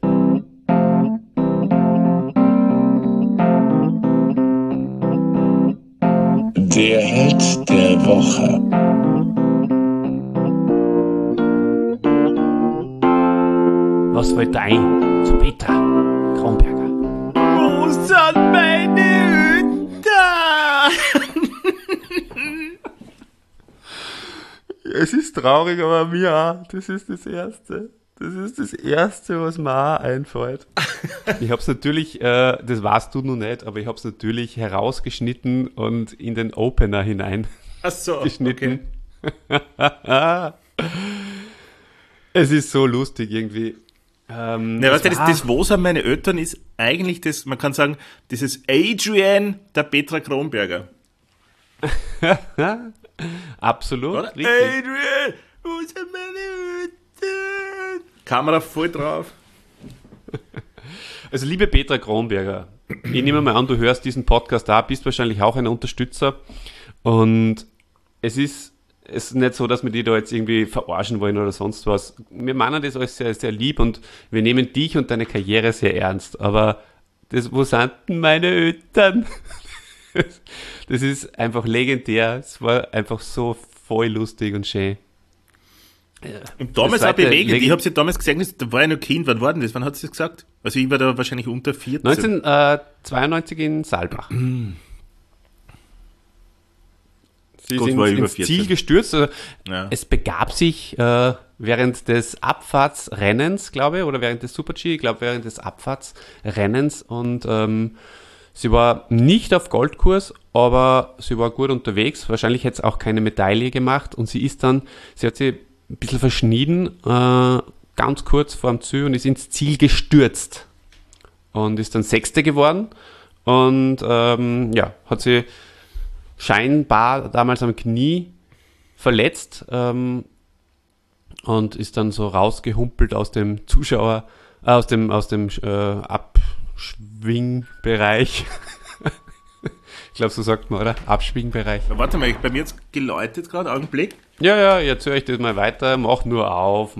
Speaker 5: Der Held der Woche.
Speaker 4: Was fällt ein zu Petra Kronberger?
Speaker 3: Wo sind meine Hüter?
Speaker 4: Es ist traurig, aber mir auch. Das ist das Erste. Das ist das Erste, was mir auch einfällt. Ich habe es natürlich, das weißt du noch nicht, aber ich habe es natürlich herausgeschnitten und in den Opener hinein
Speaker 3: Ach so,
Speaker 4: geschnitten. Okay. Es ist so lustig irgendwie.
Speaker 3: Ja, weißt du, das Wo sind meine Eltern ist eigentlich das, man kann sagen, dieses Adrian der Petra Kronberger.
Speaker 4: Absolut.
Speaker 3: Oder?
Speaker 4: Richtig.
Speaker 3: Adrian, wo sind meine Eltern? Kamera voll drauf.
Speaker 4: Also liebe Petra Kronberger, ich nehme mal an, du hörst diesen Podcast da, bist wahrscheinlich auch ein Unterstützer und es ist nicht so, dass wir die da jetzt irgendwie verarschen wollen oder sonst was. Wir meinen das alles sehr, sehr lieb und wir nehmen dich und deine Karriere sehr ernst, aber das, wo sind denn meine Eltern? Das ist einfach legendär, es war einfach so voll lustig und schön.
Speaker 3: Und damals auch bewegend. Ich habe sie damals gesehen, da war ich noch Kind. Wann war denn das? Wann hat sie das gesagt? Also ich war da wahrscheinlich unter 14.
Speaker 4: 1992 in Saalbach. Sie
Speaker 3: Gott,
Speaker 4: sind
Speaker 3: war ich über
Speaker 4: ins
Speaker 3: 14.
Speaker 4: Ziel gestürzt. Also
Speaker 3: Ja.
Speaker 4: es begab sich während des Abfahrtsrennens, glaube ich, oder während des Super-G, ich glaube während des Abfahrtsrennens und sie war nicht auf Goldkurs, aber sie war gut unterwegs. Wahrscheinlich hätte es auch keine Medaille gemacht und sie hat sie ein bisschen verschnitten, ganz kurz vor dem Ziel und ist ins Ziel gestürzt und ist dann Sechste geworden und hat sie scheinbar damals am Knie verletzt und ist dann so rausgehumpelt aus dem aus dem Abschwingbereich. Ich glaube, so sagt man, oder? Abschwingbereich.
Speaker 3: Warte mal, bei mir jetzt geläutet gerade, Augenblick.
Speaker 4: Ja, jetzt höre ich das mal weiter. Mach nur auf.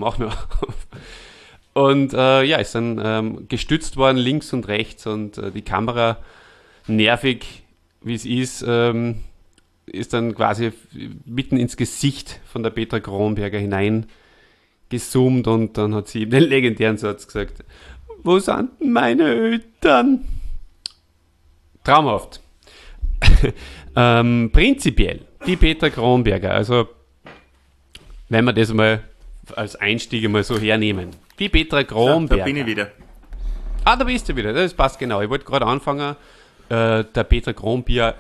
Speaker 4: Und ist dann gestützt worden links und rechts und die Kamera, nervig wie es ist dann quasi mitten ins Gesicht von der Petra Kronberger hinein gezoomt und dann hat sie eben den legendären Satz gesagt: Wo sind denn meine Eltern? Traumhaft. Prinzipiell, die Petra Kronberger, also wenn wir das mal als Einstieg mal so hernehmen. Die Petra Kronberger.
Speaker 3: Da bin ich wieder.
Speaker 4: Ah, da bist du wieder, das passt genau. Ich wollte gerade anfangen, der Petra Kronberger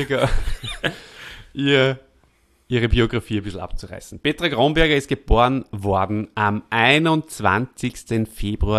Speaker 4: ihre Biografie ein bisschen abzureißen. Petra Kronberger ist geboren worden am 21. Februar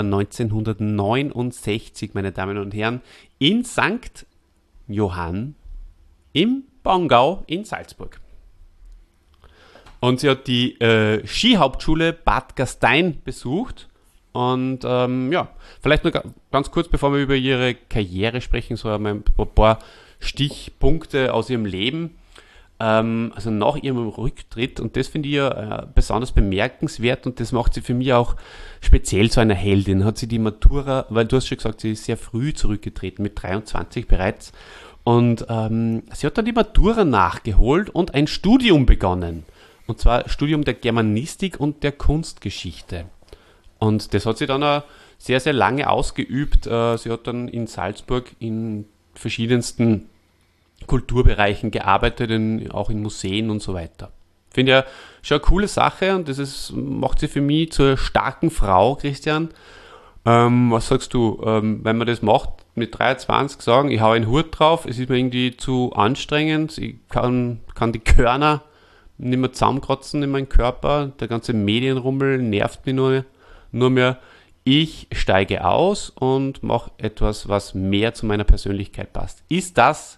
Speaker 4: 1969, meine Damen und Herren, in St. Johann im Bongau in Salzburg. Und sie hat die Skihauptschule Bad Gastein besucht. Und vielleicht nur ganz kurz, bevor wir über ihre Karriere sprechen, so ein paar Stichpunkte aus ihrem Leben. Also nach ihrem Rücktritt, und das finde ich ja besonders bemerkenswert und das macht sie für mich auch speziell zu einer Heldin, hat sie die Matura, weil du hast schon gesagt, sie ist sehr früh zurückgetreten, mit 23 bereits, und sie hat dann die Matura nachgeholt und ein Studium begonnen, und zwar Studium der Germanistik und der Kunstgeschichte. Und das hat sie dann auch sehr, sehr lange ausgeübt. Sie hat dann in Salzburg in verschiedensten Kulturbereichen gearbeitet, auch in Museen und so weiter. Finde ja schon eine coole Sache und macht sie für mich zur starken Frau, Christian. Was sagst du, wenn man das macht, mit 23 sagen, ich hau einen Hut drauf, es ist mir irgendwie zu anstrengend, ich kann die Körner nicht mehr zusammenkratzen in meinem Körper, der ganze Medienrummel nervt mich nur mehr. Ich steige aus und mache etwas, was mehr zu meiner Persönlichkeit passt. Ist das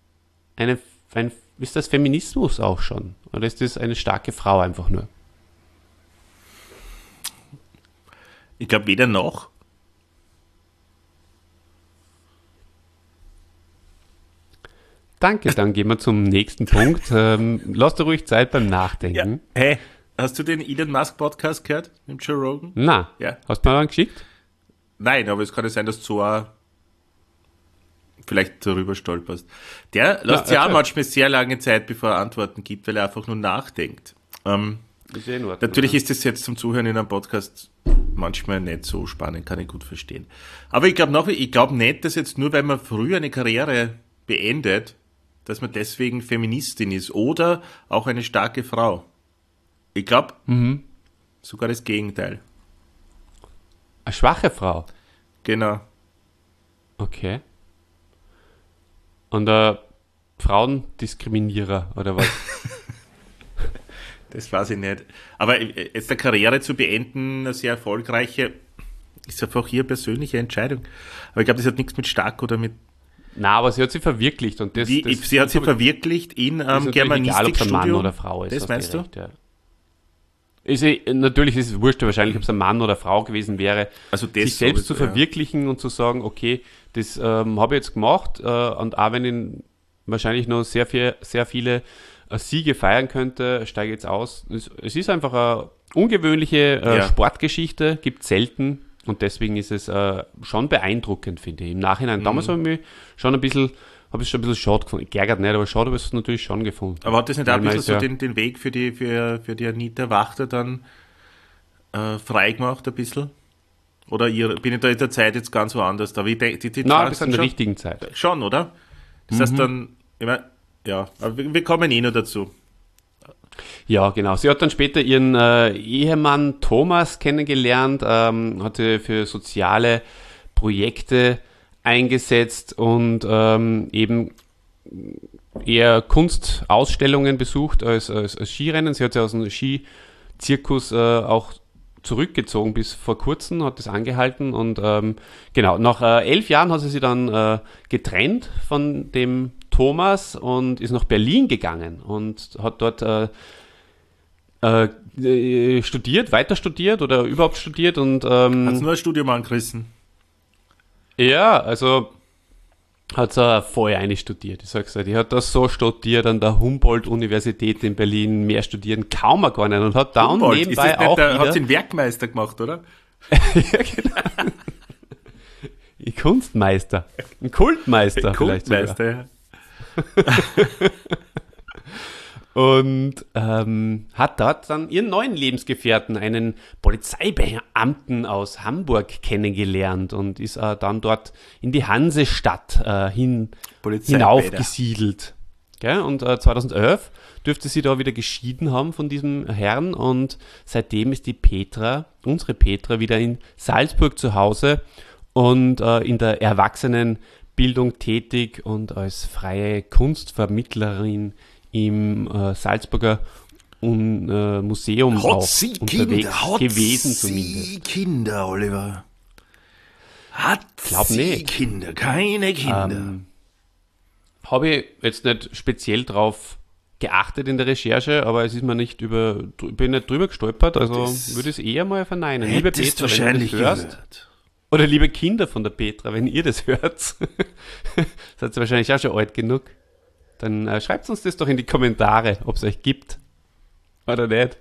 Speaker 4: ist das Feminismus auch schon? Oder ist das eine starke Frau einfach nur?
Speaker 3: Ich glaube weder noch.
Speaker 4: Danke, dann gehen wir zum nächsten Punkt. Lass dir ruhig Zeit beim Nachdenken.
Speaker 3: Ja. Hey, hast du den Elon Musk Podcast gehört mit Joe Rogan?
Speaker 4: Na,
Speaker 3: Ja.
Speaker 4: hast du mir einen geschickt?
Speaker 3: Nein, aber es kann ja sein, dass du auch vielleicht darüber stolperst. Der lässt sich auch
Speaker 4: erzähl.
Speaker 3: manchmal sehr lange Zeit, bevor er Antworten gibt, weil er einfach nur nachdenkt.
Speaker 4: Ist in Ordnung.
Speaker 3: Natürlich ist das jetzt zum Zuhören in einem Podcast manchmal nicht so spannend, kann ich gut verstehen. Aber ich glaube nicht, dass jetzt nur, weil man früher eine Karriere beendet, dass man deswegen Feministin ist oder auch eine starke Frau. Ich glaube sogar das Gegenteil.
Speaker 4: Eine schwache Frau?
Speaker 3: Genau.
Speaker 4: Okay. Und Frauendiskriminierer oder was?
Speaker 3: Das weiß ich nicht. Aber jetzt eine Karriere zu beenden, eine sehr erfolgreiche, ist einfach ihre persönliche Entscheidung. Aber ich glaube, das hat nichts mit stark oder mit...
Speaker 4: Na, aber sie hat sich verwirklicht und das.
Speaker 3: Sie hat sich verwirklicht in
Speaker 4: ist natürlich
Speaker 3: Germanistikstudium.
Speaker 4: egal, ob es ein Mann oder Frau ist.
Speaker 3: Das
Speaker 4: hast
Speaker 3: meinst du?
Speaker 4: recht, ja. Natürlich ist es wurscht, wahrscheinlich, ob es ein Mann oder Frau gewesen wäre,
Speaker 3: Also das
Speaker 4: sich selbst
Speaker 3: sowieso,
Speaker 4: zu verwirklichen und zu sagen, okay, das habe ich jetzt gemacht und auch wenn ich wahrscheinlich noch sehr viele Siege feiern könnte, steige jetzt aus. Es ist einfach eine ungewöhnliche
Speaker 3: Ja.
Speaker 4: Sportgeschichte, gibt selten und deswegen ist es schon beeindruckend, finde ich. Im Nachhinein, damals habe ich mich schon ein bisschen schade gefunden. Geärgert nicht, aber schade habe ich es natürlich schon gefunden.
Speaker 3: Aber hat das nicht auch ein
Speaker 4: Weil man
Speaker 3: bisschen so
Speaker 4: ist
Speaker 3: den Weg für die Anita Wachter dann frei gemacht, ein bisschen? Oder bin ich da in der Zeit jetzt ganz woanders? Aber ich denke, die
Speaker 4: Nein,
Speaker 3: zwei
Speaker 4: bis
Speaker 3: sind
Speaker 4: in der
Speaker 3: schon-
Speaker 4: richtigen Zeit.
Speaker 3: Schon, oder? Das heißt dann, ich mein, ja, aber wir kommen eh noch dazu.
Speaker 4: Ja, genau. Sie hat dann später ihren Ehemann Thomas kennengelernt, hat sie für soziale Projekte eingesetzt und eben eher Kunstausstellungen besucht als Skirennen. Sie hat sich aus dem Skizirkus auch zurückgezogen bis vor kurzem, hat das angehalten und genau, nach 11 Jahren hat sie sich dann getrennt von dem Thomas und ist nach Berlin gegangen und hat dort weiter studiert oder überhaupt studiert und
Speaker 3: Hat nur ein Studium angerissen.
Speaker 4: ja, also hat sie vorher eine studiert. Ich sag's dir, die hat das so studiert an der Humboldt-Universität in Berlin, mehr studieren kaum gar nicht und hat dann
Speaker 3: Humboldt, ist
Speaker 4: nebenbei
Speaker 3: das nicht
Speaker 4: auch
Speaker 3: hat
Speaker 4: wieder...
Speaker 3: sie einen Werkmeister gemacht, oder?
Speaker 4: Ja, genau. Ein Kunstmeister, ein Kultmeister vielleicht sogar.
Speaker 3: Kultmeister, ja.
Speaker 4: Und hat dort dann ihren neuen Lebensgefährten, einen Polizeibeamten aus Hamburg, kennengelernt und ist dann dort in die Hansestadt hinaufgesiedelt. Gell? Und 2011 dürfte sie da wieder geschieden haben von diesem Herrn und seitdem ist die Petra, unsere Petra, wieder in Salzburg zu Hause und in der Erwachsenenbildung tätig und als freie Kunstvermittlerin im Salzburger Museum auch unterwegs gewesen zumindest.
Speaker 3: Kinder, Oliver. Hat
Speaker 4: Glaub nicht.
Speaker 3: Kinder, keine Kinder.
Speaker 4: Habe ich jetzt nicht speziell drauf geachtet in der Recherche, aber es ist mir nicht bin nicht drüber gestolpert, also
Speaker 3: Das
Speaker 4: würde ich es eher mal verneinen. Liebe
Speaker 3: Hättest
Speaker 4: Petra, wenn
Speaker 3: wahrscheinlich
Speaker 4: du das hörst,
Speaker 3: gehört.
Speaker 4: oder liebe Kinder von der Petra, wenn ihr das hört, seid ihr wahrscheinlich auch schon alt genug, dann schreibt uns das doch in die Kommentare, ob es euch gibt oder nicht.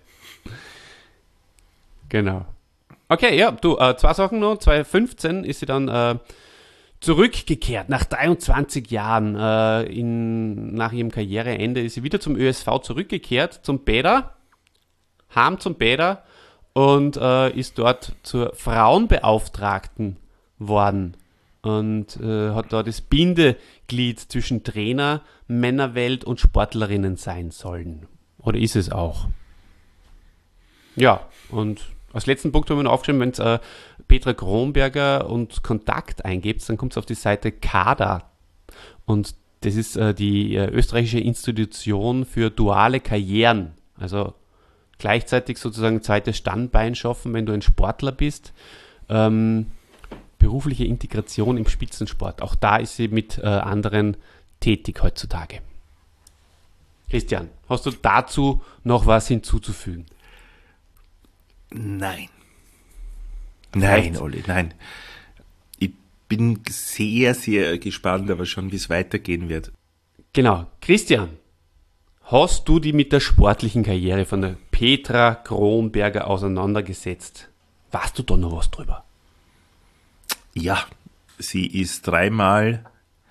Speaker 4: Genau. Okay, ja, du, zwei Sachen noch. 2015 ist sie dann zurückgekehrt, nach 23 Jahren. Nach ihrem Karriereende ist sie wieder zum ÖSV zurückgekehrt, zum Bäder, heim zum Bäder und ist dort zur Frauenbeauftragten worden und hat da das Bindeglied zwischen Trainer, Männerwelt und Sportlerinnen sein sollen. Oder ist es auch? Ja, und als letzten Punkt haben wir noch aufgeschrieben, wenn es Petra Kronberger und Kontakt eingebt, dann kommt es auf die Seite CADA. Und das ist die österreichische Institution für duale Karrieren. Also gleichzeitig sozusagen ein zweites Standbein schaffen, wenn du ein Sportler bist. Berufliche Integration im Spitzensport. Auch da ist sie mit anderen tätig heutzutage. Christian, hast du dazu noch was hinzuzufügen?
Speaker 3: Nein. Nein, Olli, nein. Ich bin sehr, sehr gespannt, aber schon, wie es weitergehen wird.
Speaker 4: Genau. Christian, hast du die mit der sportlichen Karriere von der Petra Kronberger auseinandergesetzt? Weißt du da noch was drüber?
Speaker 3: Ja, sie ist 3-mal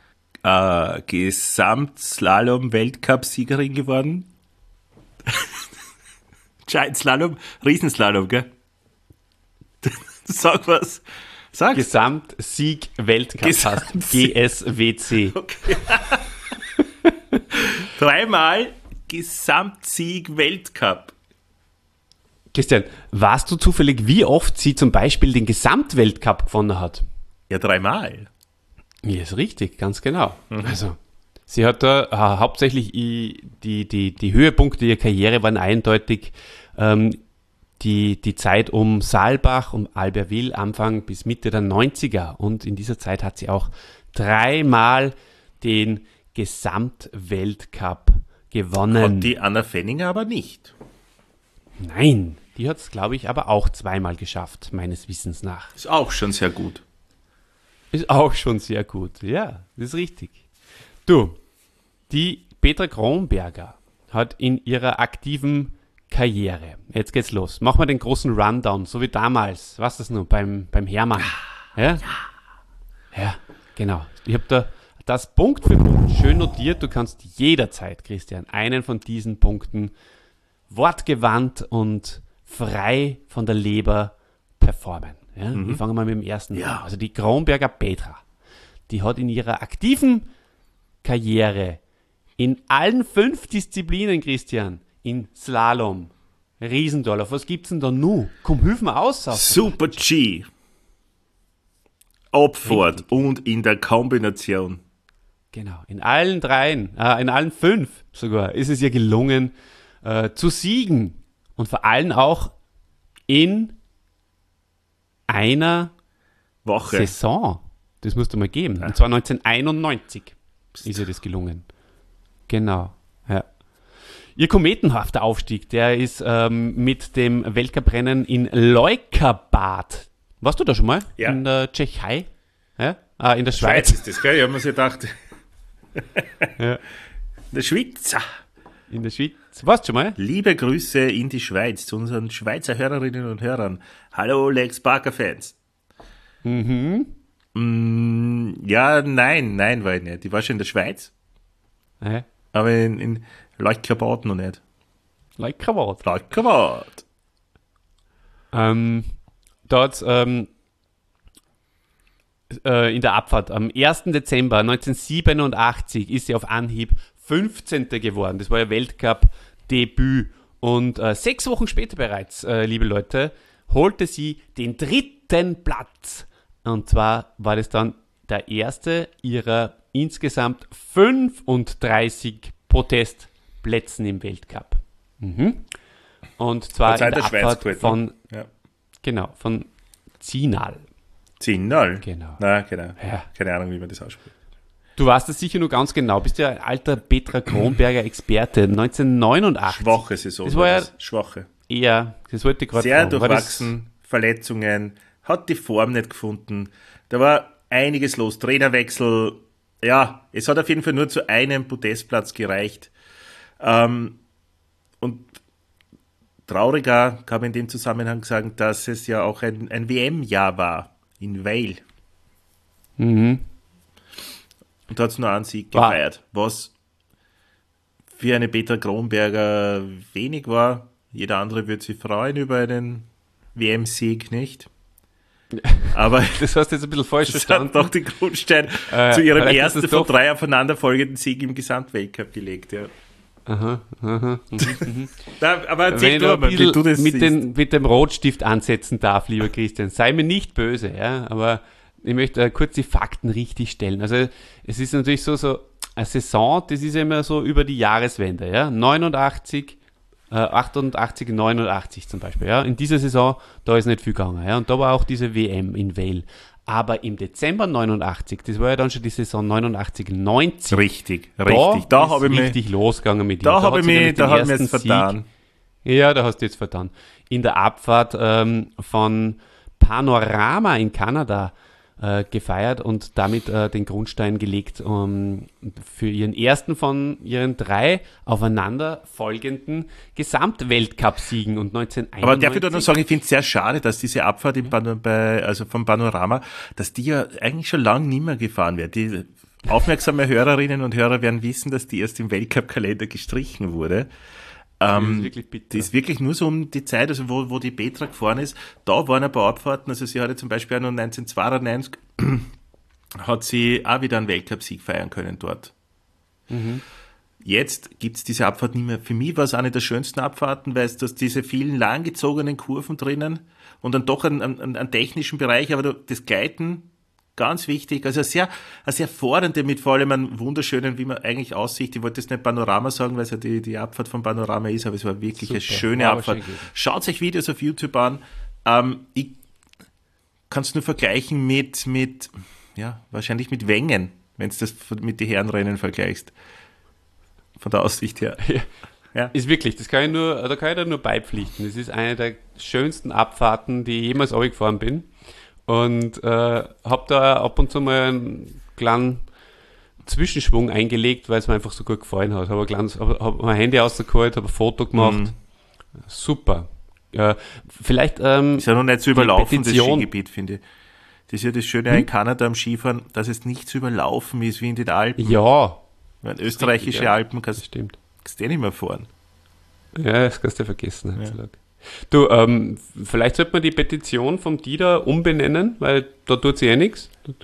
Speaker 3: Gesamtslalom-Weltcup-Siegerin geworden. Slalom, Riesenslalom, gell? Sag was. Sag.
Speaker 4: Gesamtsieg-Weltcup heißt GSWC.
Speaker 3: Okay. 3-mal Gesamtsieg-Weltcup.
Speaker 4: Christian, weißt du zufällig, wie oft sie zum Beispiel den Gesamtweltcup gewonnen hat?
Speaker 3: Ja, 3-mal.
Speaker 4: Ja, ist richtig, ganz genau. Also, sie hat da hauptsächlich die Höhepunkte ihrer Karriere waren eindeutig die Zeit um Saalbach, um Albertville, Anfang bis Mitte der 90er. Und in dieser Zeit hat sie auch 3-mal den Gesamtweltcup gewonnen.
Speaker 3: Und die Anna Fenninger aber nicht.
Speaker 4: Nein, die hat es, glaube ich, aber auch 2-mal geschafft, meines Wissens nach.
Speaker 3: Ist auch schon sehr gut.
Speaker 4: Ist auch schon sehr gut, ja, das ist richtig. Du, die Petra Kronberger hat in ihrer aktiven Karriere, jetzt geht's los, machen wir den großen Rundown, so wie damals, was ist das nun, beim Hermann. Ja? Ja, genau. Ich habe da das Punkt für Punkt schön notiert, du kannst jederzeit, Christian, einen von diesen Punkten wortgewandt und frei von der Leber performen. Ja? Wir fangen mal mit dem ersten an. Also die Kronberger Petra, die hat in ihrer aktiven Karriere in allen 5 Disziplinen, Christian, in Slalom, Riesendorf, was gibt's denn da nu? Komm, hilf mir aus.
Speaker 3: Super G. Abfahrt und in der Kombination.
Speaker 4: Genau, in allen 5 sogar ist es ihr gelungen, zu siegen. Und vor allem auch in einer
Speaker 3: Woche.
Speaker 4: Saison. Das musst du mal geben. Und zwar 1991 ist ihr das gelungen. Genau, ja. Ihr kometenhafter Aufstieg, der ist mit dem Weltcuprennen in Leukerbad. Warst du da schon mal?
Speaker 3: Ja.
Speaker 4: In der Tschechei? Ja? In der
Speaker 3: Schweiz
Speaker 4: Schweiz.
Speaker 3: ist das, gell? Ich habe mir so gedacht.
Speaker 4: Ja.
Speaker 3: In der Schweiz.
Speaker 4: In der Schweiz. Warst du schon mal?
Speaker 3: Liebe Grüße in die Schweiz zu unseren Schweizer Hörerinnen und Hörern. Hallo Lex Barker Fans. Ja, nein, war ich nicht. Ich war schon in der Schweiz,
Speaker 4: Ja.
Speaker 3: aber in Leukerbad noch nicht.
Speaker 4: Leukerbad.
Speaker 3: Leukerbad.
Speaker 4: Dort in der Abfahrt am 1. Dezember 1987 ist sie auf Anhieb 15. geworden. Das war ihr Weltcup-Debüt. Und 6 Wochen später bereits, liebe Leute, holte sie den 3. Platz. Und zwar war das dann der erste ihrer insgesamt 35 Podestplätzen im Weltcup. Und zwar in der Abfahrt von, von Zinal.
Speaker 3: Zinal?
Speaker 4: Genau.
Speaker 3: Na, genau.
Speaker 4: Ja.
Speaker 3: Keine Ahnung, wie man das ausspricht.
Speaker 4: Du weißt das sicher nur ganz genau. Bist ja ein alter Petra Kronberger Experte. 1989.
Speaker 3: Schwache Saison.
Speaker 4: Das war ja
Speaker 3: schwache.
Speaker 4: eher, das wollte ich gerade
Speaker 3: sehr
Speaker 4: fragen.
Speaker 3: durchwachsen, Verletzungen, hat die Form nicht gefunden. Da war einiges los. Trainerwechsel. Ja, es hat auf jeden Fall nur zu einem Podestplatz gereicht. Und trauriger kann man in dem Zusammenhang sagen, dass es ja auch ein WM-Jahr war in Weil. Und da hat es nur einen Sieg gefeiert, was für eine Petra Kronberger wenig war. Jeder andere würde sich freuen über einen WM-Sieg, nicht? Aber
Speaker 4: das hast du jetzt ein bisschen falsch
Speaker 3: das
Speaker 4: verstanden.
Speaker 3: hat doch den Grundstein zu ihrem ersten von 3 aufeinanderfolgenden Sieg im Gesamtweltcup gelegt. Ja.
Speaker 4: Na,
Speaker 3: aber erzähl
Speaker 4: wenn
Speaker 3: du
Speaker 4: ich
Speaker 3: mal, wie du das
Speaker 4: mit dem Rotstift ansetzen darf, lieber Christian, sei mir nicht böse, ja, aber ich möchte kurz die Fakten richtig stellen. Also es ist natürlich so eine Saison, das ist ja immer so über die Jahreswende, ja, 89 88, 89 zum Beispiel. Ja. In dieser Saison, da ist nicht viel gegangen. Ja. Und da war auch diese WM in Vale. Aber im Dezember 89, das war ja dann schon die Saison 89, 90.
Speaker 3: Richtig. Da
Speaker 4: ist
Speaker 3: habe ich mich
Speaker 4: richtig losgegangen mit ihm.
Speaker 3: Da habe ich mich jetzt vertan.
Speaker 4: Ja, da hast du jetzt vertan. In der Abfahrt von Panorama in Kanada gefeiert und damit den Grundstein gelegt für ihren ersten von ihren 3 aufeinanderfolgenden Gesamtweltcup-Siegen und 1991.
Speaker 3: Aber darf ich da noch sagen, ich finde es sehr schade, dass diese Abfahrt vom Panorama, dass die ja eigentlich schon lange nicht mehr gefahren wird. Die aufmerksame Hörerinnen und Hörer werden wissen, dass die erst im Weltcup-Kalender gestrichen wurde.
Speaker 4: Das ist wirklich bitter.
Speaker 3: Das ist wirklich nur so um die Zeit, also wo die Petra gefahren ist, da waren ein paar Abfahrten, also sie hatte zum Beispiel auch noch 1992, hat sie auch wieder einen Weltcup-Sieg feiern können dort. Jetzt gibt's diese Abfahrt nicht mehr. Für mich war es eine der schönsten Abfahrten, weil es diese vielen langgezogenen Kurven drinnen und dann doch einen technischen Bereich, aber das Gleiten, ganz wichtig, also eine sehr fordernde, mit vor allem einem wunderschönen, wie man eigentlich aussieht. Ich wollte jetzt nicht Panorama sagen, weil es ja die Abfahrt von Panorama ist, aber es war wirklich
Speaker 4: Super.
Speaker 3: eine schöne Abfahrt. Schaut euch Videos auf YouTube an. Ich kann es nur vergleichen mit wahrscheinlich mit Wengen, wenn du das mit den Herrenrennen vergleichst. Von der Aussicht her. Ja.
Speaker 4: Ist wirklich, da kann ich da nur beipflichten. Das ist eine der schönsten Abfahrten, die ich jemals gefahren bin. Und habe da ab und zu mal einen kleinen Zwischenschwung eingelegt, weil es mir einfach so gut gefallen hat. Habe mein Handy rausgeholt, habe ein Foto gemacht. Super. Vielleicht
Speaker 3: ist ja noch nicht zu überlaufen, das
Speaker 4: Petition.
Speaker 3: Skigebiet, finde ich. Das ist ja das Schöne in Kanada am Skifahren, dass es nicht zu überlaufen ist wie in den Alpen.
Speaker 4: Ja.
Speaker 3: Weil österreichische Alpen kannst du nicht mehr fahren.
Speaker 4: Ja, das kannst du vergessen. Ja. Du, vielleicht sollte man die Petition vom Dieter umbenennen, weil da tut sich nichts.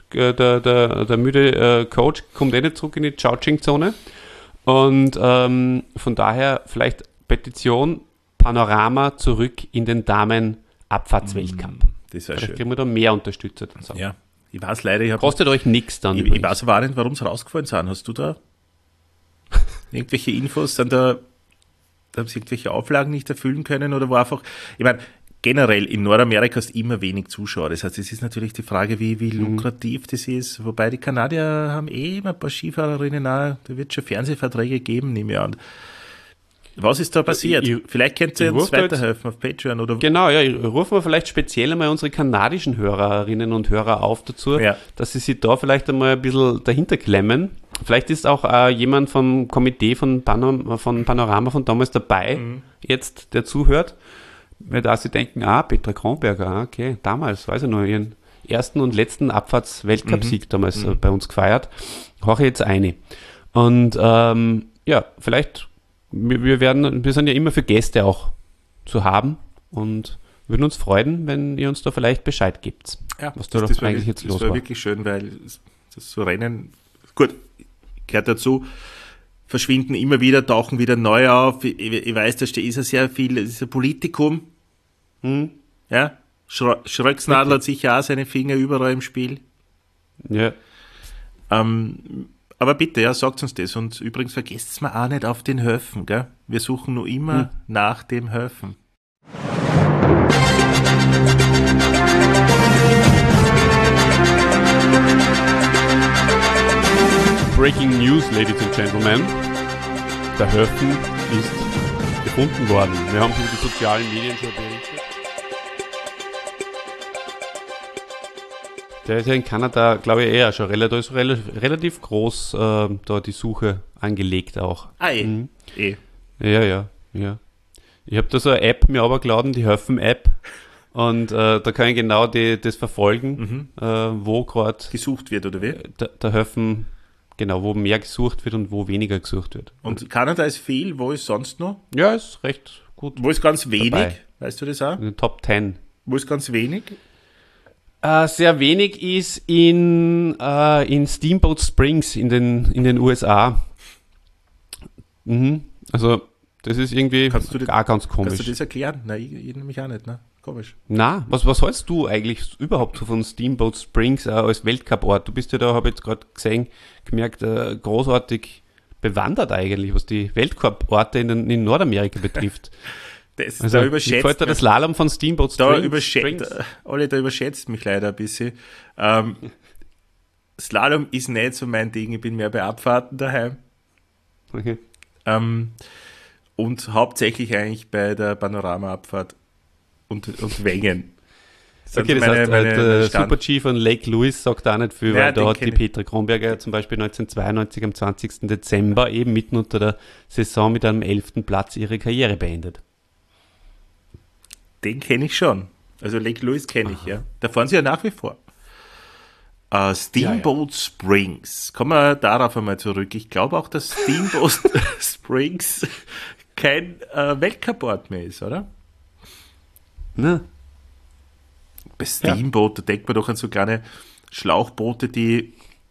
Speaker 4: Der müde Coach kommt nicht zurück in die Chouching-Zone. Und von daher vielleicht Petition Panorama zurück in den Damen-Abfahrtsweltcup.
Speaker 3: Das wäre
Speaker 4: Vielleicht
Speaker 3: schön.
Speaker 4: kriegen wir da mehr Unterstützer. Zusammen.
Speaker 3: Ja, ich weiß leider,
Speaker 4: kostet euch nichts dann.
Speaker 3: Ich weiß aber auch nicht, warum sie rausgefallen sind. Hast du da irgendwelche Infos? Da haben sie irgendwelche Auflagen nicht erfüllen können oder war einfach, ich meine, generell in Nordamerika hast du immer wenig Zuschauer. Das heißt, es ist natürlich die Frage, wie lukrativ das ist. Wobei die Kanadier haben immer ein paar Skifahrerinnen auch, da wird schon Fernsehverträge geben, nehme ich an. Was ist da passiert? Vielleicht könnt ihr uns weiterhelfen auf Patreon oder.
Speaker 4: Genau, ja, rufen wir vielleicht speziell einmal unsere kanadischen Hörerinnen und Hörer auf dazu, dass sie sich da vielleicht einmal ein bisschen dahinter klemmen. Vielleicht ist auch jemand vom Komitee von Panorama von damals dabei, jetzt, der zuhört, weil da sie denken, Petra Kronberger, okay, damals, weiß ich noch, ihren ersten und letzten Abfahrts-Weltcup-Sieg damals bei uns gefeiert. Horche jetzt eine. Und vielleicht, wir sind ja immer für Gäste auch zu haben und würden uns freuen, wenn ihr uns da vielleicht Bescheid gebt, was da
Speaker 3: das
Speaker 4: eigentlich jetzt los war.
Speaker 3: Das war wirklich schön, weil das so Rennen, gut, gehört dazu, verschwinden immer wieder, tauchen wieder neu auf. Ich weiß, da ist ja sehr viel, das ist ein Politikum. Ja, Schröcksnadel hat sicher auch seine Finger überall im Spiel.
Speaker 4: Ja.
Speaker 3: Aber bitte, sagt uns das. Und übrigens vergesst es mal auch nicht auf den Höfen, gell? Wir suchen nur immer nach dem Höfen.
Speaker 4: Breaking News, Ladies and Gentlemen. Der Höfen ist gefunden worden. Wir haben es über die sozialen Medien schon berichtet. Der ist ja in Kanada, glaube ich, eher schon relativ groß da die Suche angelegt auch. Ja. Ich habe da so eine App mir runtergeladen, die Höfen-App. Und da kann ich genau das verfolgen, wo gerade
Speaker 3: gesucht wird, oder wie?
Speaker 4: Der Höfen, genau, wo mehr gesucht wird und wo weniger gesucht wird.
Speaker 3: Und Kanada ist viel, wo ist sonst noch?
Speaker 4: Ja, ist recht gut.
Speaker 3: Wo ist ganz wenig?
Speaker 4: Dabei.
Speaker 3: Weißt du das auch?
Speaker 4: In den Top 10.
Speaker 3: Wo ist ganz wenig?
Speaker 4: Sehr wenig ist in Steamboat Springs in den USA. Also, das ist irgendwie ganz komisch.
Speaker 3: Kannst du das erklären? Nein, ich nämlich auch nicht, ne? Komisch.
Speaker 4: Na, was hältst du eigentlich überhaupt von Steamboat Springs als Weltcup-Ort? Du bist ja da, habe ich jetzt gerade gemerkt, großartig bewandert eigentlich, was die Weltcup-Orte in Nordamerika betrifft.
Speaker 3: Das,
Speaker 4: Also,
Speaker 3: da
Speaker 4: wie
Speaker 3: überschätzt
Speaker 4: gefällt dir das Slalom von Steamboat
Speaker 3: da
Speaker 4: Springs?
Speaker 3: da überschätzt mich leider ein bisschen. Slalom ist nicht so mein Ding, ich bin mehr bei Abfahrten daheim.
Speaker 4: Okay.
Speaker 3: Und hauptsächlich eigentlich bei der Panorama-Abfahrt und Wengen.
Speaker 4: Okay, das heißt, der Super-G von Lake Louise sagt auch nicht viel,
Speaker 3: Ja,
Speaker 4: weil da
Speaker 3: den
Speaker 4: hat die
Speaker 3: kenn ich.
Speaker 4: Petra Kronberger zum Beispiel 1992 am 20. Dezember eben mitten unter der Saison mit einem 11. Platz ihre Karriere beendet.
Speaker 3: Den kenne ich schon. Also Lake Louise kenne ich, ja. Da fahren sie ja nach wie vor. Steamboat Springs. Kommen wir darauf einmal zurück. Ich glaube auch, dass Steamboat Springs kein Weltcup-Ort mehr ist, oder?
Speaker 4: Ne?
Speaker 3: Bei Steamboat, da denkt man doch an so kleine Schlauchboote, die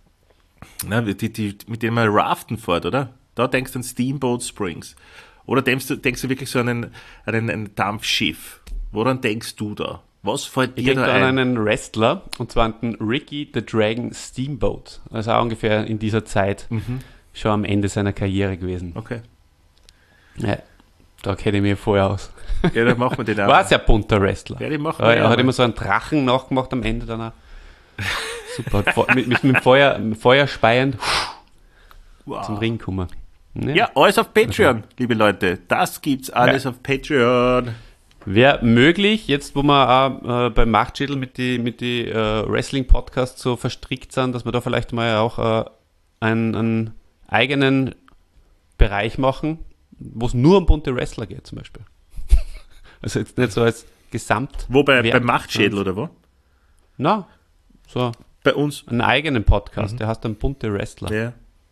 Speaker 3: mit denen man raften fährt, oder? Da denkst du an Steamboat Springs. Oder denkst du wirklich so an ein Dampfschiff? Woran denkst du da? Was fällt
Speaker 4: Ich
Speaker 3: dir
Speaker 4: denke
Speaker 3: da
Speaker 4: an
Speaker 3: ein?
Speaker 4: einen Wrestler, und zwar an den Ricky the Dragon Steamboat. Also auch ungefähr in dieser Zeit schon am Ende seiner Karriere gewesen.
Speaker 3: Okay.
Speaker 4: Ja, da kenne ich mich vorher aus.
Speaker 3: Ja, dann machen wir den auch.
Speaker 4: War ein sehr bunter Wrestler.
Speaker 3: Ja, den machen
Speaker 4: Ja,
Speaker 3: wir
Speaker 4: er hat
Speaker 3: auch.
Speaker 4: immer so einen Drachen nachgemacht am Ende dann auch. Super. mit dem Feuer speiend zum Ring kommen.
Speaker 3: Ja, alles auf Patreon, liebe Leute. Das gibt's alles auf Patreon.
Speaker 4: Wäre möglich, jetzt wo wir auch beim Machtschädel mit die Wrestling-Podcasts so verstrickt sind, dass wir da vielleicht mal auch einen eigenen Bereich machen, wo es nur um bunte Wrestler geht zum Beispiel. Also jetzt nicht so als Gesamt.
Speaker 3: Wo, beim Machtschädel oder wo?
Speaker 4: Na, so
Speaker 3: Bei uns.
Speaker 4: einen eigenen Podcast, der heißt dann bunte Wrestler.
Speaker 3: Ja.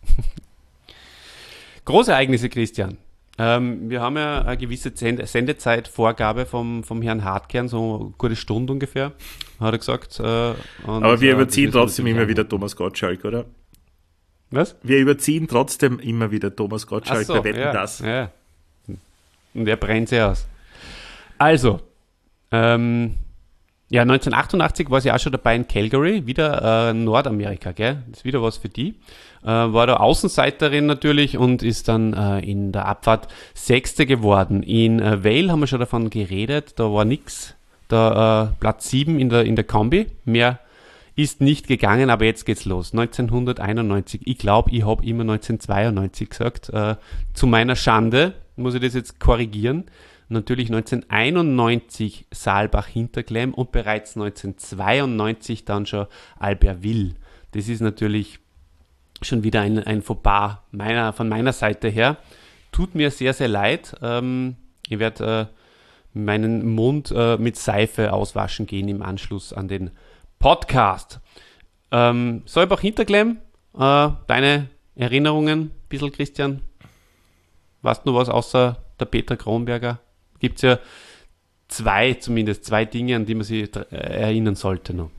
Speaker 4: Große Ereignisse, Christian. Wir haben ja eine gewisse Sendezeitvorgabe vom Herrn Hartkern, so eine gute Stunde ungefähr, hat er gesagt.
Speaker 3: Aber wir überziehen trotzdem immer wieder Thomas Gottschalk, oder?
Speaker 4: Was?
Speaker 3: Wir überziehen trotzdem immer wieder Thomas Gottschalk bei Wetten, das.
Speaker 4: Ja. Und er brennt sie aus. Also, 1988 war sie auch schon dabei in Calgary, wieder Nordamerika, gell? Das ist wieder was für die. War da Außenseiterin natürlich und ist dann in der Abfahrt Sechste geworden. In Vail haben wir schon davon geredet, da war nix. Da Platz 7 in der Kombi. Mehr ist nicht gegangen, aber jetzt geht's los. 1991. Ich glaube, ich habe immer 1992 gesagt. Zu meiner Schande muss ich das jetzt korrigieren. Natürlich 1991 Saalbach-Hinterklemm und bereits 1992 dann schon Albertville. Das ist natürlich schon wieder ein Fauxpas von meiner Seite her. Tut mir sehr, sehr leid. Ich werde meinen Mund mit Seife auswaschen gehen im Anschluss an den Podcast. Saalbach-Hinterklemm, deine Erinnerungen ein bisschen, Christian? Weißt du noch was außer der Petra Kronberger? Gibt es ja zwei Dinge, an die man sich erinnern sollte noch.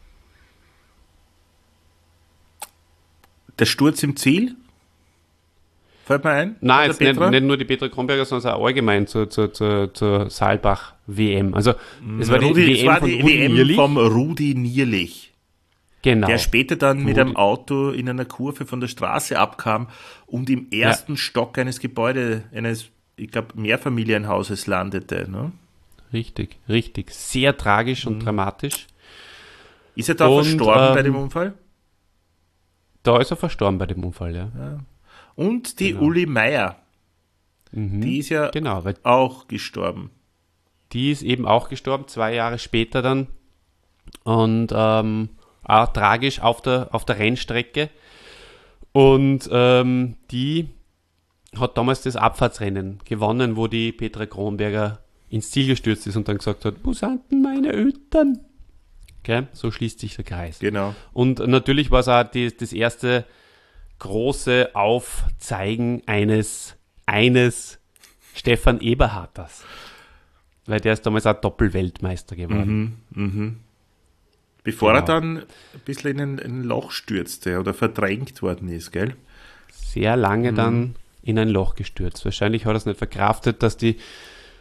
Speaker 3: Der Sturz im Ziel? Fällt mir ein?
Speaker 4: Nein, jetzt nicht nur die Petra Kronberger, sondern auch allgemein zur Saalbach-WM. Also, es war die WM
Speaker 3: vom Rudi Nierlich.
Speaker 4: Genau.
Speaker 3: Der später dann mit einem Auto in einer Kurve von der Straße abkam und im ersten Stock eines Gebäudes, ich glaube, Mehrfamilienhauses landete. Ne?
Speaker 4: Richtig. Sehr tragisch und dramatisch.
Speaker 3: Ist er da verstorben bei dem Unfall?
Speaker 4: Da ist er verstorben bei dem Unfall, ja.
Speaker 3: Und die Uli Meier, die ist ja
Speaker 4: weil
Speaker 3: auch gestorben.
Speaker 4: die ist eben auch gestorben, 2 Jahre später dann. Und auch tragisch auf der Rennstrecke. Und die hat damals das Abfahrtsrennen gewonnen, wo die Petra Kronberger ins Ziel gestürzt ist und dann gesagt hat, wo sind denn meine Eltern? Okay, so schließt sich der Kreis.
Speaker 3: Genau.
Speaker 4: Und natürlich war es auch das erste große Aufzeigen eines Stefan Eberharters. Weil der ist damals auch Doppelweltmeister geworden.
Speaker 3: Bevor er dann ein bisschen in ein Loch stürzte oder verdrängt worden ist, gell?
Speaker 4: Sehr lange dann in ein Loch gestürzt. Wahrscheinlich hat er es nicht verkraftet, dass die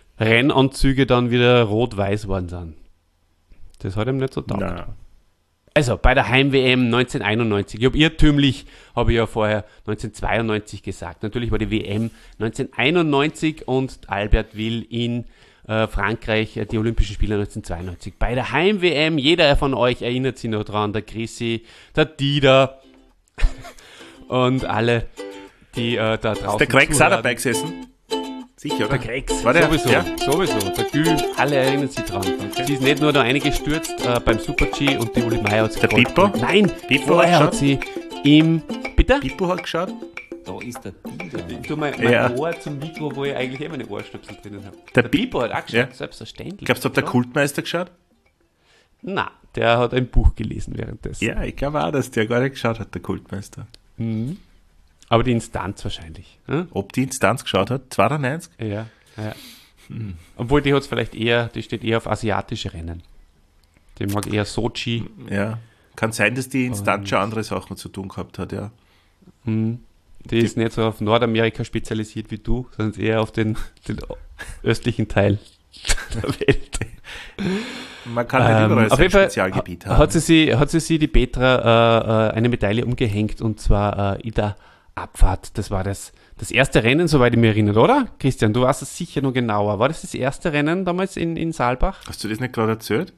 Speaker 4: Rennanzüge dann wieder rot-weiß worden sind. Das hat ihm nicht so taugt.
Speaker 3: Nein.
Speaker 4: Also bei der Heim-WM 1991, ich habe irrtümlich, habe ich ja vorher 1992 gesagt. Natürlich war die WM 1991 und Albert will in Frankreich die Olympischen Spiele 1992. Bei der Heim-WM, jeder von euch erinnert sich noch dran, der Chrissy, der Dieter und alle, die da draußen
Speaker 3: Der Gregs auch
Speaker 4: zuhören.
Speaker 3: dabei gesessen? Sicher, oder?
Speaker 4: Der Gregs,
Speaker 3: War der?
Speaker 4: sowieso,
Speaker 3: Ja?
Speaker 4: sowieso. Der Gül, alle erinnern sich dran. Sie ist nicht nur da eingestürzt beim Super-G und die Uli Meier hat sie
Speaker 3: Der
Speaker 4: geholt.
Speaker 3: Pippo?
Speaker 4: Nein,
Speaker 3: Pippo
Speaker 4: vorher
Speaker 3: hat
Speaker 4: hat sie im... Bitte?
Speaker 3: Pippo hat geschaut.
Speaker 6: Da ist der Dieter.
Speaker 4: Ich tue mein
Speaker 3: Ja.
Speaker 4: Ohr zum Mikro, wo ich eigentlich meine Ohrstöpsel drinnen habe.
Speaker 3: Der
Speaker 4: Der Pippo hat auch geschaut,
Speaker 3: Ja.
Speaker 4: selbstverständlich.
Speaker 3: Glaubst du, hat der
Speaker 4: Ja.
Speaker 3: Kultmeister geschaut?
Speaker 4: Na, der hat ein Buch gelesen währenddessen.
Speaker 3: Ja, ich glaube auch, dass der gar nicht geschaut hat, der Kultmeister.
Speaker 4: Aber die Instanz wahrscheinlich. Hm?
Speaker 3: Ob die Instanz geschaut hat? 92?
Speaker 4: Ja. Obwohl die hat vielleicht eher, die steht eher auf asiatische Rennen. Die mag eher Sochi.
Speaker 3: Ja. Kann sein, dass die Instanz schon andere Sachen zu tun gehabt hat, ja.
Speaker 4: Die ist nicht so auf Nordamerika spezialisiert wie du, sondern eher auf den östlichen Teil der Welt.
Speaker 3: Man kann halt überall
Speaker 4: Auf
Speaker 3: sein
Speaker 4: jeden Fall
Speaker 3: Spezialgebiet haben.
Speaker 4: hat sie die Petra eine Medaille umgehängt und zwar in der Abfahrt. Das war das erste Rennen, soweit ich mich erinnere, oder? Christian, du weißt es sicher noch genauer. War das erste Rennen damals in Saalbach?
Speaker 3: Hast du das nicht gerade erzählt?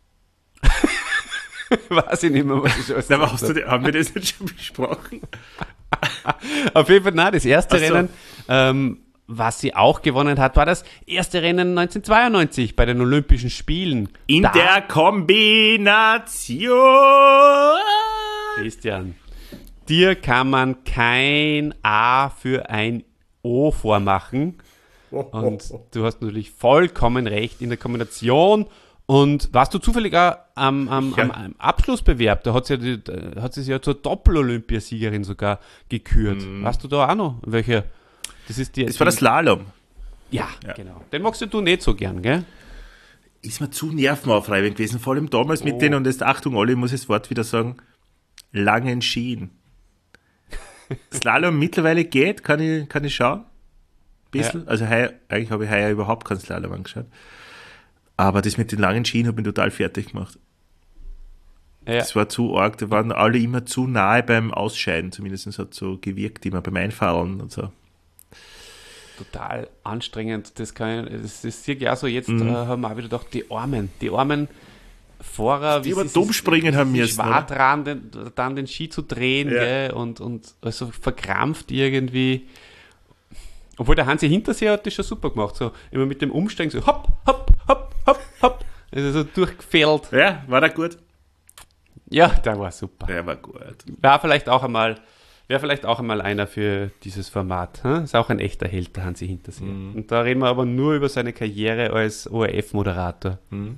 Speaker 4: Weiß ich nicht mehr, was ich alles
Speaker 3: Nein, aber
Speaker 4: gesagt habe.
Speaker 3: haben wir das nicht schon besprochen?
Speaker 4: Auf jeden Fall, nein, das erste
Speaker 3: Ach so.
Speaker 4: Rennen, was sie auch gewonnen hat, war das erste Rennen 1992 bei den Olympischen Spielen.
Speaker 3: In
Speaker 4: Da-
Speaker 3: der Kombination.
Speaker 4: Christian, dir kann man kein A für ein O vormachen. Und du hast natürlich vollkommen recht in der Kombination. Und warst du zufällig auch am Abschlussbewerb? Da hat sie sich ja zur Doppel-Olympiasiegerin sogar gekürt. Warst du da auch noch? Welche? Das
Speaker 3: war das Slalom.
Speaker 4: Ja, genau. Den magst du nicht so gern, gell?
Speaker 3: Ist mir zu nervenaufreibend gewesen, vor allem damals mit den, und jetzt Achtung, alle, ich muss das Wort wieder sagen, langen Skien. Slalom mittlerweile geht, kann ich schauen. Bisschen. Also eigentlich habe ich heuer überhaupt keinen Slalom angeschaut. Aber das mit den langen Skien hat mich total fertig gemacht.
Speaker 4: Ja.
Speaker 3: Das war zu arg, da waren alle immer zu nahe beim Ausscheiden, zumindest hat es so gewirkt, immer beim Einfahren und so.
Speaker 4: Total anstrengend. Das sehe ich auch so. Jetzt haben wir auch wieder gedacht, die armen Fahrer,
Speaker 3: Die aber dumm springen haben
Speaker 4: sie
Speaker 3: müssen,
Speaker 4: schwer dran, dann den Ski zu drehen,
Speaker 3: Ja.
Speaker 4: gell? Und also verkrampft irgendwie. Obwohl der Hansi Hinterseher hat das schon super gemacht. So immer mit dem Umsteigen so hopp, hopp, hopp, hopp, hopp. Also so durchgefällt.
Speaker 3: Ja, war der gut?
Speaker 4: Ja, der war super.
Speaker 3: Der war gut.
Speaker 4: Wäre vielleicht auch einmal einer für dieses Format. Hm? Ist auch ein echter Held, der Hansi Hinterseher. Und da reden wir aber nur über seine Karriere als ORF-Moderator.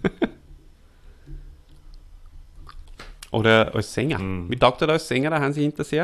Speaker 4: Oder als Sänger. Wie taugt er da als Sänger, der Hansi Hinterseher?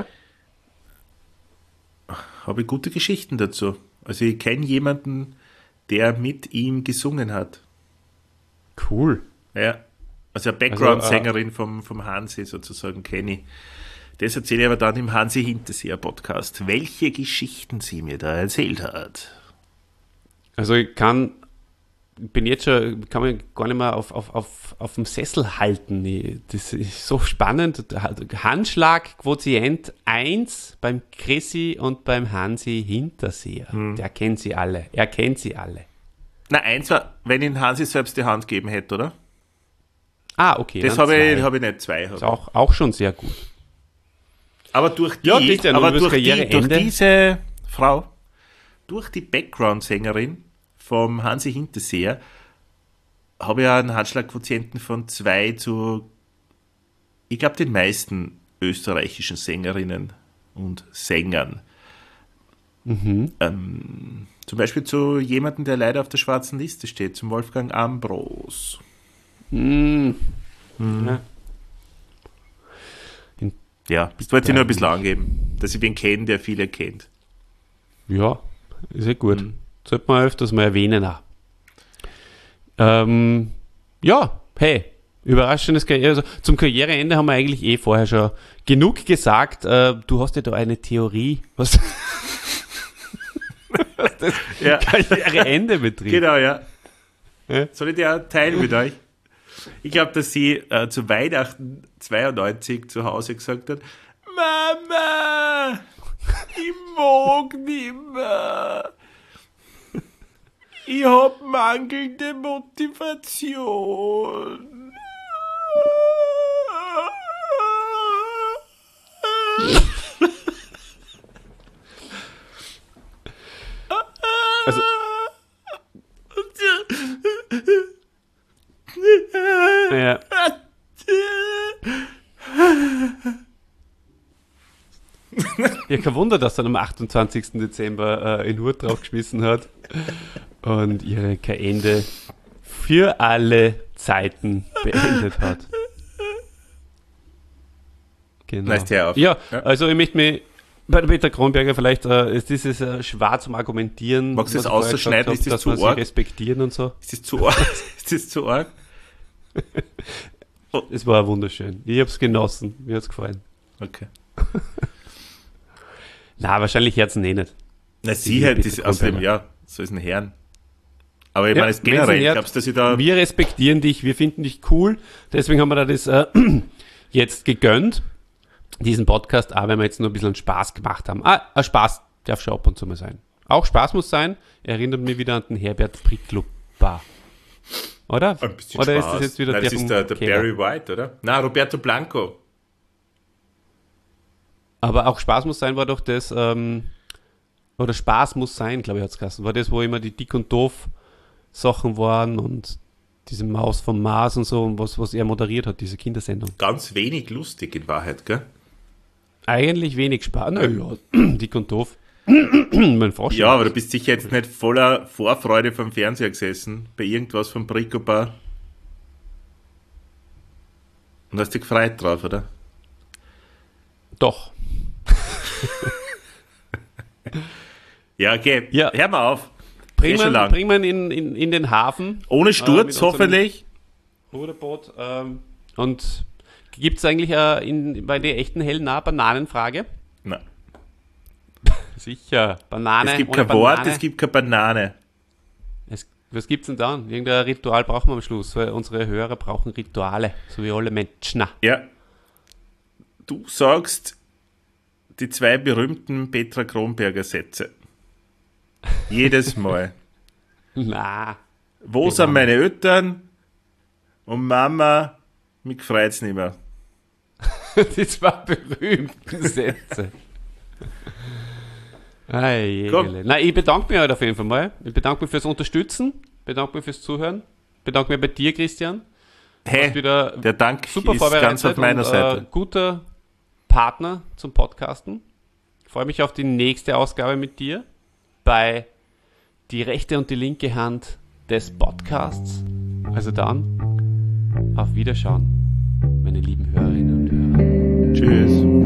Speaker 3: Habe ich gute Geschichten dazu. Also ich kenne jemanden, der mit ihm gesungen hat.
Speaker 4: Cool.
Speaker 3: Ja. Also eine Background-Sängerin vom Hansi sozusagen kenne ich. Das erzähle ich aber dann im Hansi Hinterseher Podcast, welche Geschichten sie mir da erzählt hat.
Speaker 4: Also ich kann mich gar nicht mehr auf dem Sessel halten. Das ist so spannend. Handschlag, Quotient 1 beim Chrissy und beim Hansi Hinterseher. Der kennt sie alle. Er kennt sie alle.
Speaker 3: Na, eins war, wenn ihn Hansi selbst die Hand gegeben hätte, oder?
Speaker 4: Ah, okay.
Speaker 3: Das
Speaker 4: dann
Speaker 3: habe
Speaker 4: zwei.
Speaker 3: ich nicht, zwei.
Speaker 4: Ist auch schon sehr gut.
Speaker 3: Aber durch
Speaker 4: Ja, Christian,
Speaker 3: aber
Speaker 4: übers
Speaker 3: durch
Speaker 4: Karriereende.
Speaker 3: diese Frau, durch die Background-Sängerin vom Hansi Hinterseher, habe ich einen Handschlagquotienten von 2 zu, ich glaube, den meisten österreichischen Sängerinnen und Sängern. Zum Beispiel zu jemandem, der leider auf der schwarzen Liste steht, zum Wolfgang Ambros.
Speaker 4: Ja.
Speaker 3: Ja, das wollte ich nur ein bisschen angeben, dass ich wen kenne, der viele kennt.
Speaker 4: Ja, ist ja gut. Sollte man öfters mal erwähnen auch. Ja, hey, überraschendes Karriere. Also, zum Karriereende haben wir eigentlich vorher schon genug gesagt. Du hast ja da eine Theorie, was das
Speaker 3: Ja.
Speaker 4: Karriereende betrifft.
Speaker 3: Genau, ja.
Speaker 4: Ja.
Speaker 3: Soll ich die auch teilen mit euch? Ich glaube, dass sie zu Weihnachten 92 zu Hause gesagt hat, Mama, ich mag nicht mehr. Ich hab mangelnde Motivation.
Speaker 4: Also, ja. Ja, kein Wunder, dass er am 28. Dezember in Hut draufgeschmissen hat und ihre kein Ende für alle Zeiten beendet hat. Genau.
Speaker 3: Nice, hör auf.
Speaker 4: Ja,
Speaker 3: Ja.
Speaker 4: also ich möchte mich bei der Petra Kronberger vielleicht, ist dieses schwer zum Argumentieren.
Speaker 3: Magst du
Speaker 4: was
Speaker 3: das
Speaker 4: ich vorher
Speaker 3: auszuschneiden?
Speaker 4: gesagt
Speaker 3: Ist das
Speaker 4: habe,
Speaker 3: zu
Speaker 4: dass wir
Speaker 3: arg?
Speaker 4: sie respektieren und so.
Speaker 3: Ist das zu arg? Ist das zu arg?
Speaker 4: Es war wunderschön. Ich habe es genossen. Mir hat es gefallen.
Speaker 3: Okay.
Speaker 4: Na, wahrscheinlich Herzen eh nicht.
Speaker 3: Na,
Speaker 4: Die
Speaker 3: sie halt,
Speaker 4: Petra
Speaker 3: das aus dem,
Speaker 4: Kronberger.
Speaker 3: ja, so ist ein Herrn. Aber ich
Speaker 4: Ja,
Speaker 3: meine, es
Speaker 4: wenn
Speaker 3: generell,
Speaker 4: sie nicht-
Speaker 3: glaubst du, dass ich da.
Speaker 4: Wir respektieren dich, wir finden dich cool. Deswegen haben wir da das jetzt gegönnt, diesen Podcast, auch wenn wir jetzt nur ein bisschen Spaß gemacht haben. Ein Spaß darf schon ab und zu mal sein. Auch Spaß muss sein. Erinnert mich wieder an den Herbert Pricklup-Bar. Oder?
Speaker 3: Ein bisschen
Speaker 4: Oder
Speaker 3: Spaß.
Speaker 4: ist das jetzt wieder
Speaker 3: Nein, das
Speaker 4: vom
Speaker 3: ist der
Speaker 4: Keller?
Speaker 3: Barry White, oder? Na, Roberto Blanco.
Speaker 4: Aber auch Spaß muss sein war doch das, oder Spaß muss sein, glaube ich, hat es geheißen. War das, wo immer die Dick und Doof Sachen waren und diese Maus vom Mars und so, und was er moderiert hat, diese Kindersendung.
Speaker 3: Ganz wenig lustig in Wahrheit, gell?
Speaker 4: Eigentlich wenig Spaß. Naja, Dick und Doof. Mein Frosch.
Speaker 3: Ja, aber du bist sicher jetzt nicht voller Vorfreude vom Fernseher gesessen, bei irgendwas vom Bricobar. Und hast dich gefreut drauf, oder?
Speaker 4: Doch.
Speaker 3: Ja, okay.
Speaker 4: Ja.
Speaker 3: Hör mal auf.
Speaker 4: Bringen
Speaker 3: schon lang.
Speaker 4: wir ihn in den Hafen.
Speaker 3: Ohne
Speaker 4: mit
Speaker 3: Sturz,
Speaker 4: unserem
Speaker 3: hoffentlich.
Speaker 4: Ruderboot. Und gibt es eigentlich bei der echten hellen A Bananenfrage?
Speaker 3: Nein.
Speaker 4: Sicher. Banane.
Speaker 3: Es gibt
Speaker 4: ohne
Speaker 3: kein Wort,
Speaker 4: Banane.
Speaker 3: es gibt keine Banane.
Speaker 4: Was gibt's denn dann? Irgendein Ritual brauchen wir am Schluss, weil unsere Hörer brauchen Rituale, so wie alle Menschen.
Speaker 3: Ja. Du sagst die zwei berühmten Petra Kronberger Sätze. Jedes Mal.
Speaker 4: Na,
Speaker 3: Wo sind meine Eltern? Und Mama, mich freut's nicht mehr.
Speaker 4: die zwei berühmten Sätze.
Speaker 3: Komm.
Speaker 4: Nein, ich bedanke mich halt auf jeden Fall mal. Ich bedanke mich fürs Unterstützen, bedanke mich fürs Zuhören, bedanke mich bei dir, Christian.
Speaker 3: Hey,
Speaker 4: Wieder
Speaker 3: der Dank
Speaker 4: super
Speaker 3: ist
Speaker 4: vorbereitet
Speaker 3: ganz auf meiner
Speaker 4: und,
Speaker 3: Seite.
Speaker 4: Guter Partner zum Podcasten. Ich freue mich auf die nächste Ausgabe mit dir bei Die rechte und die linke Hand des Podcasts. Also dann, auf Wiederschauen, meine lieben Hörerinnen und Hörer.
Speaker 3: Tschüss.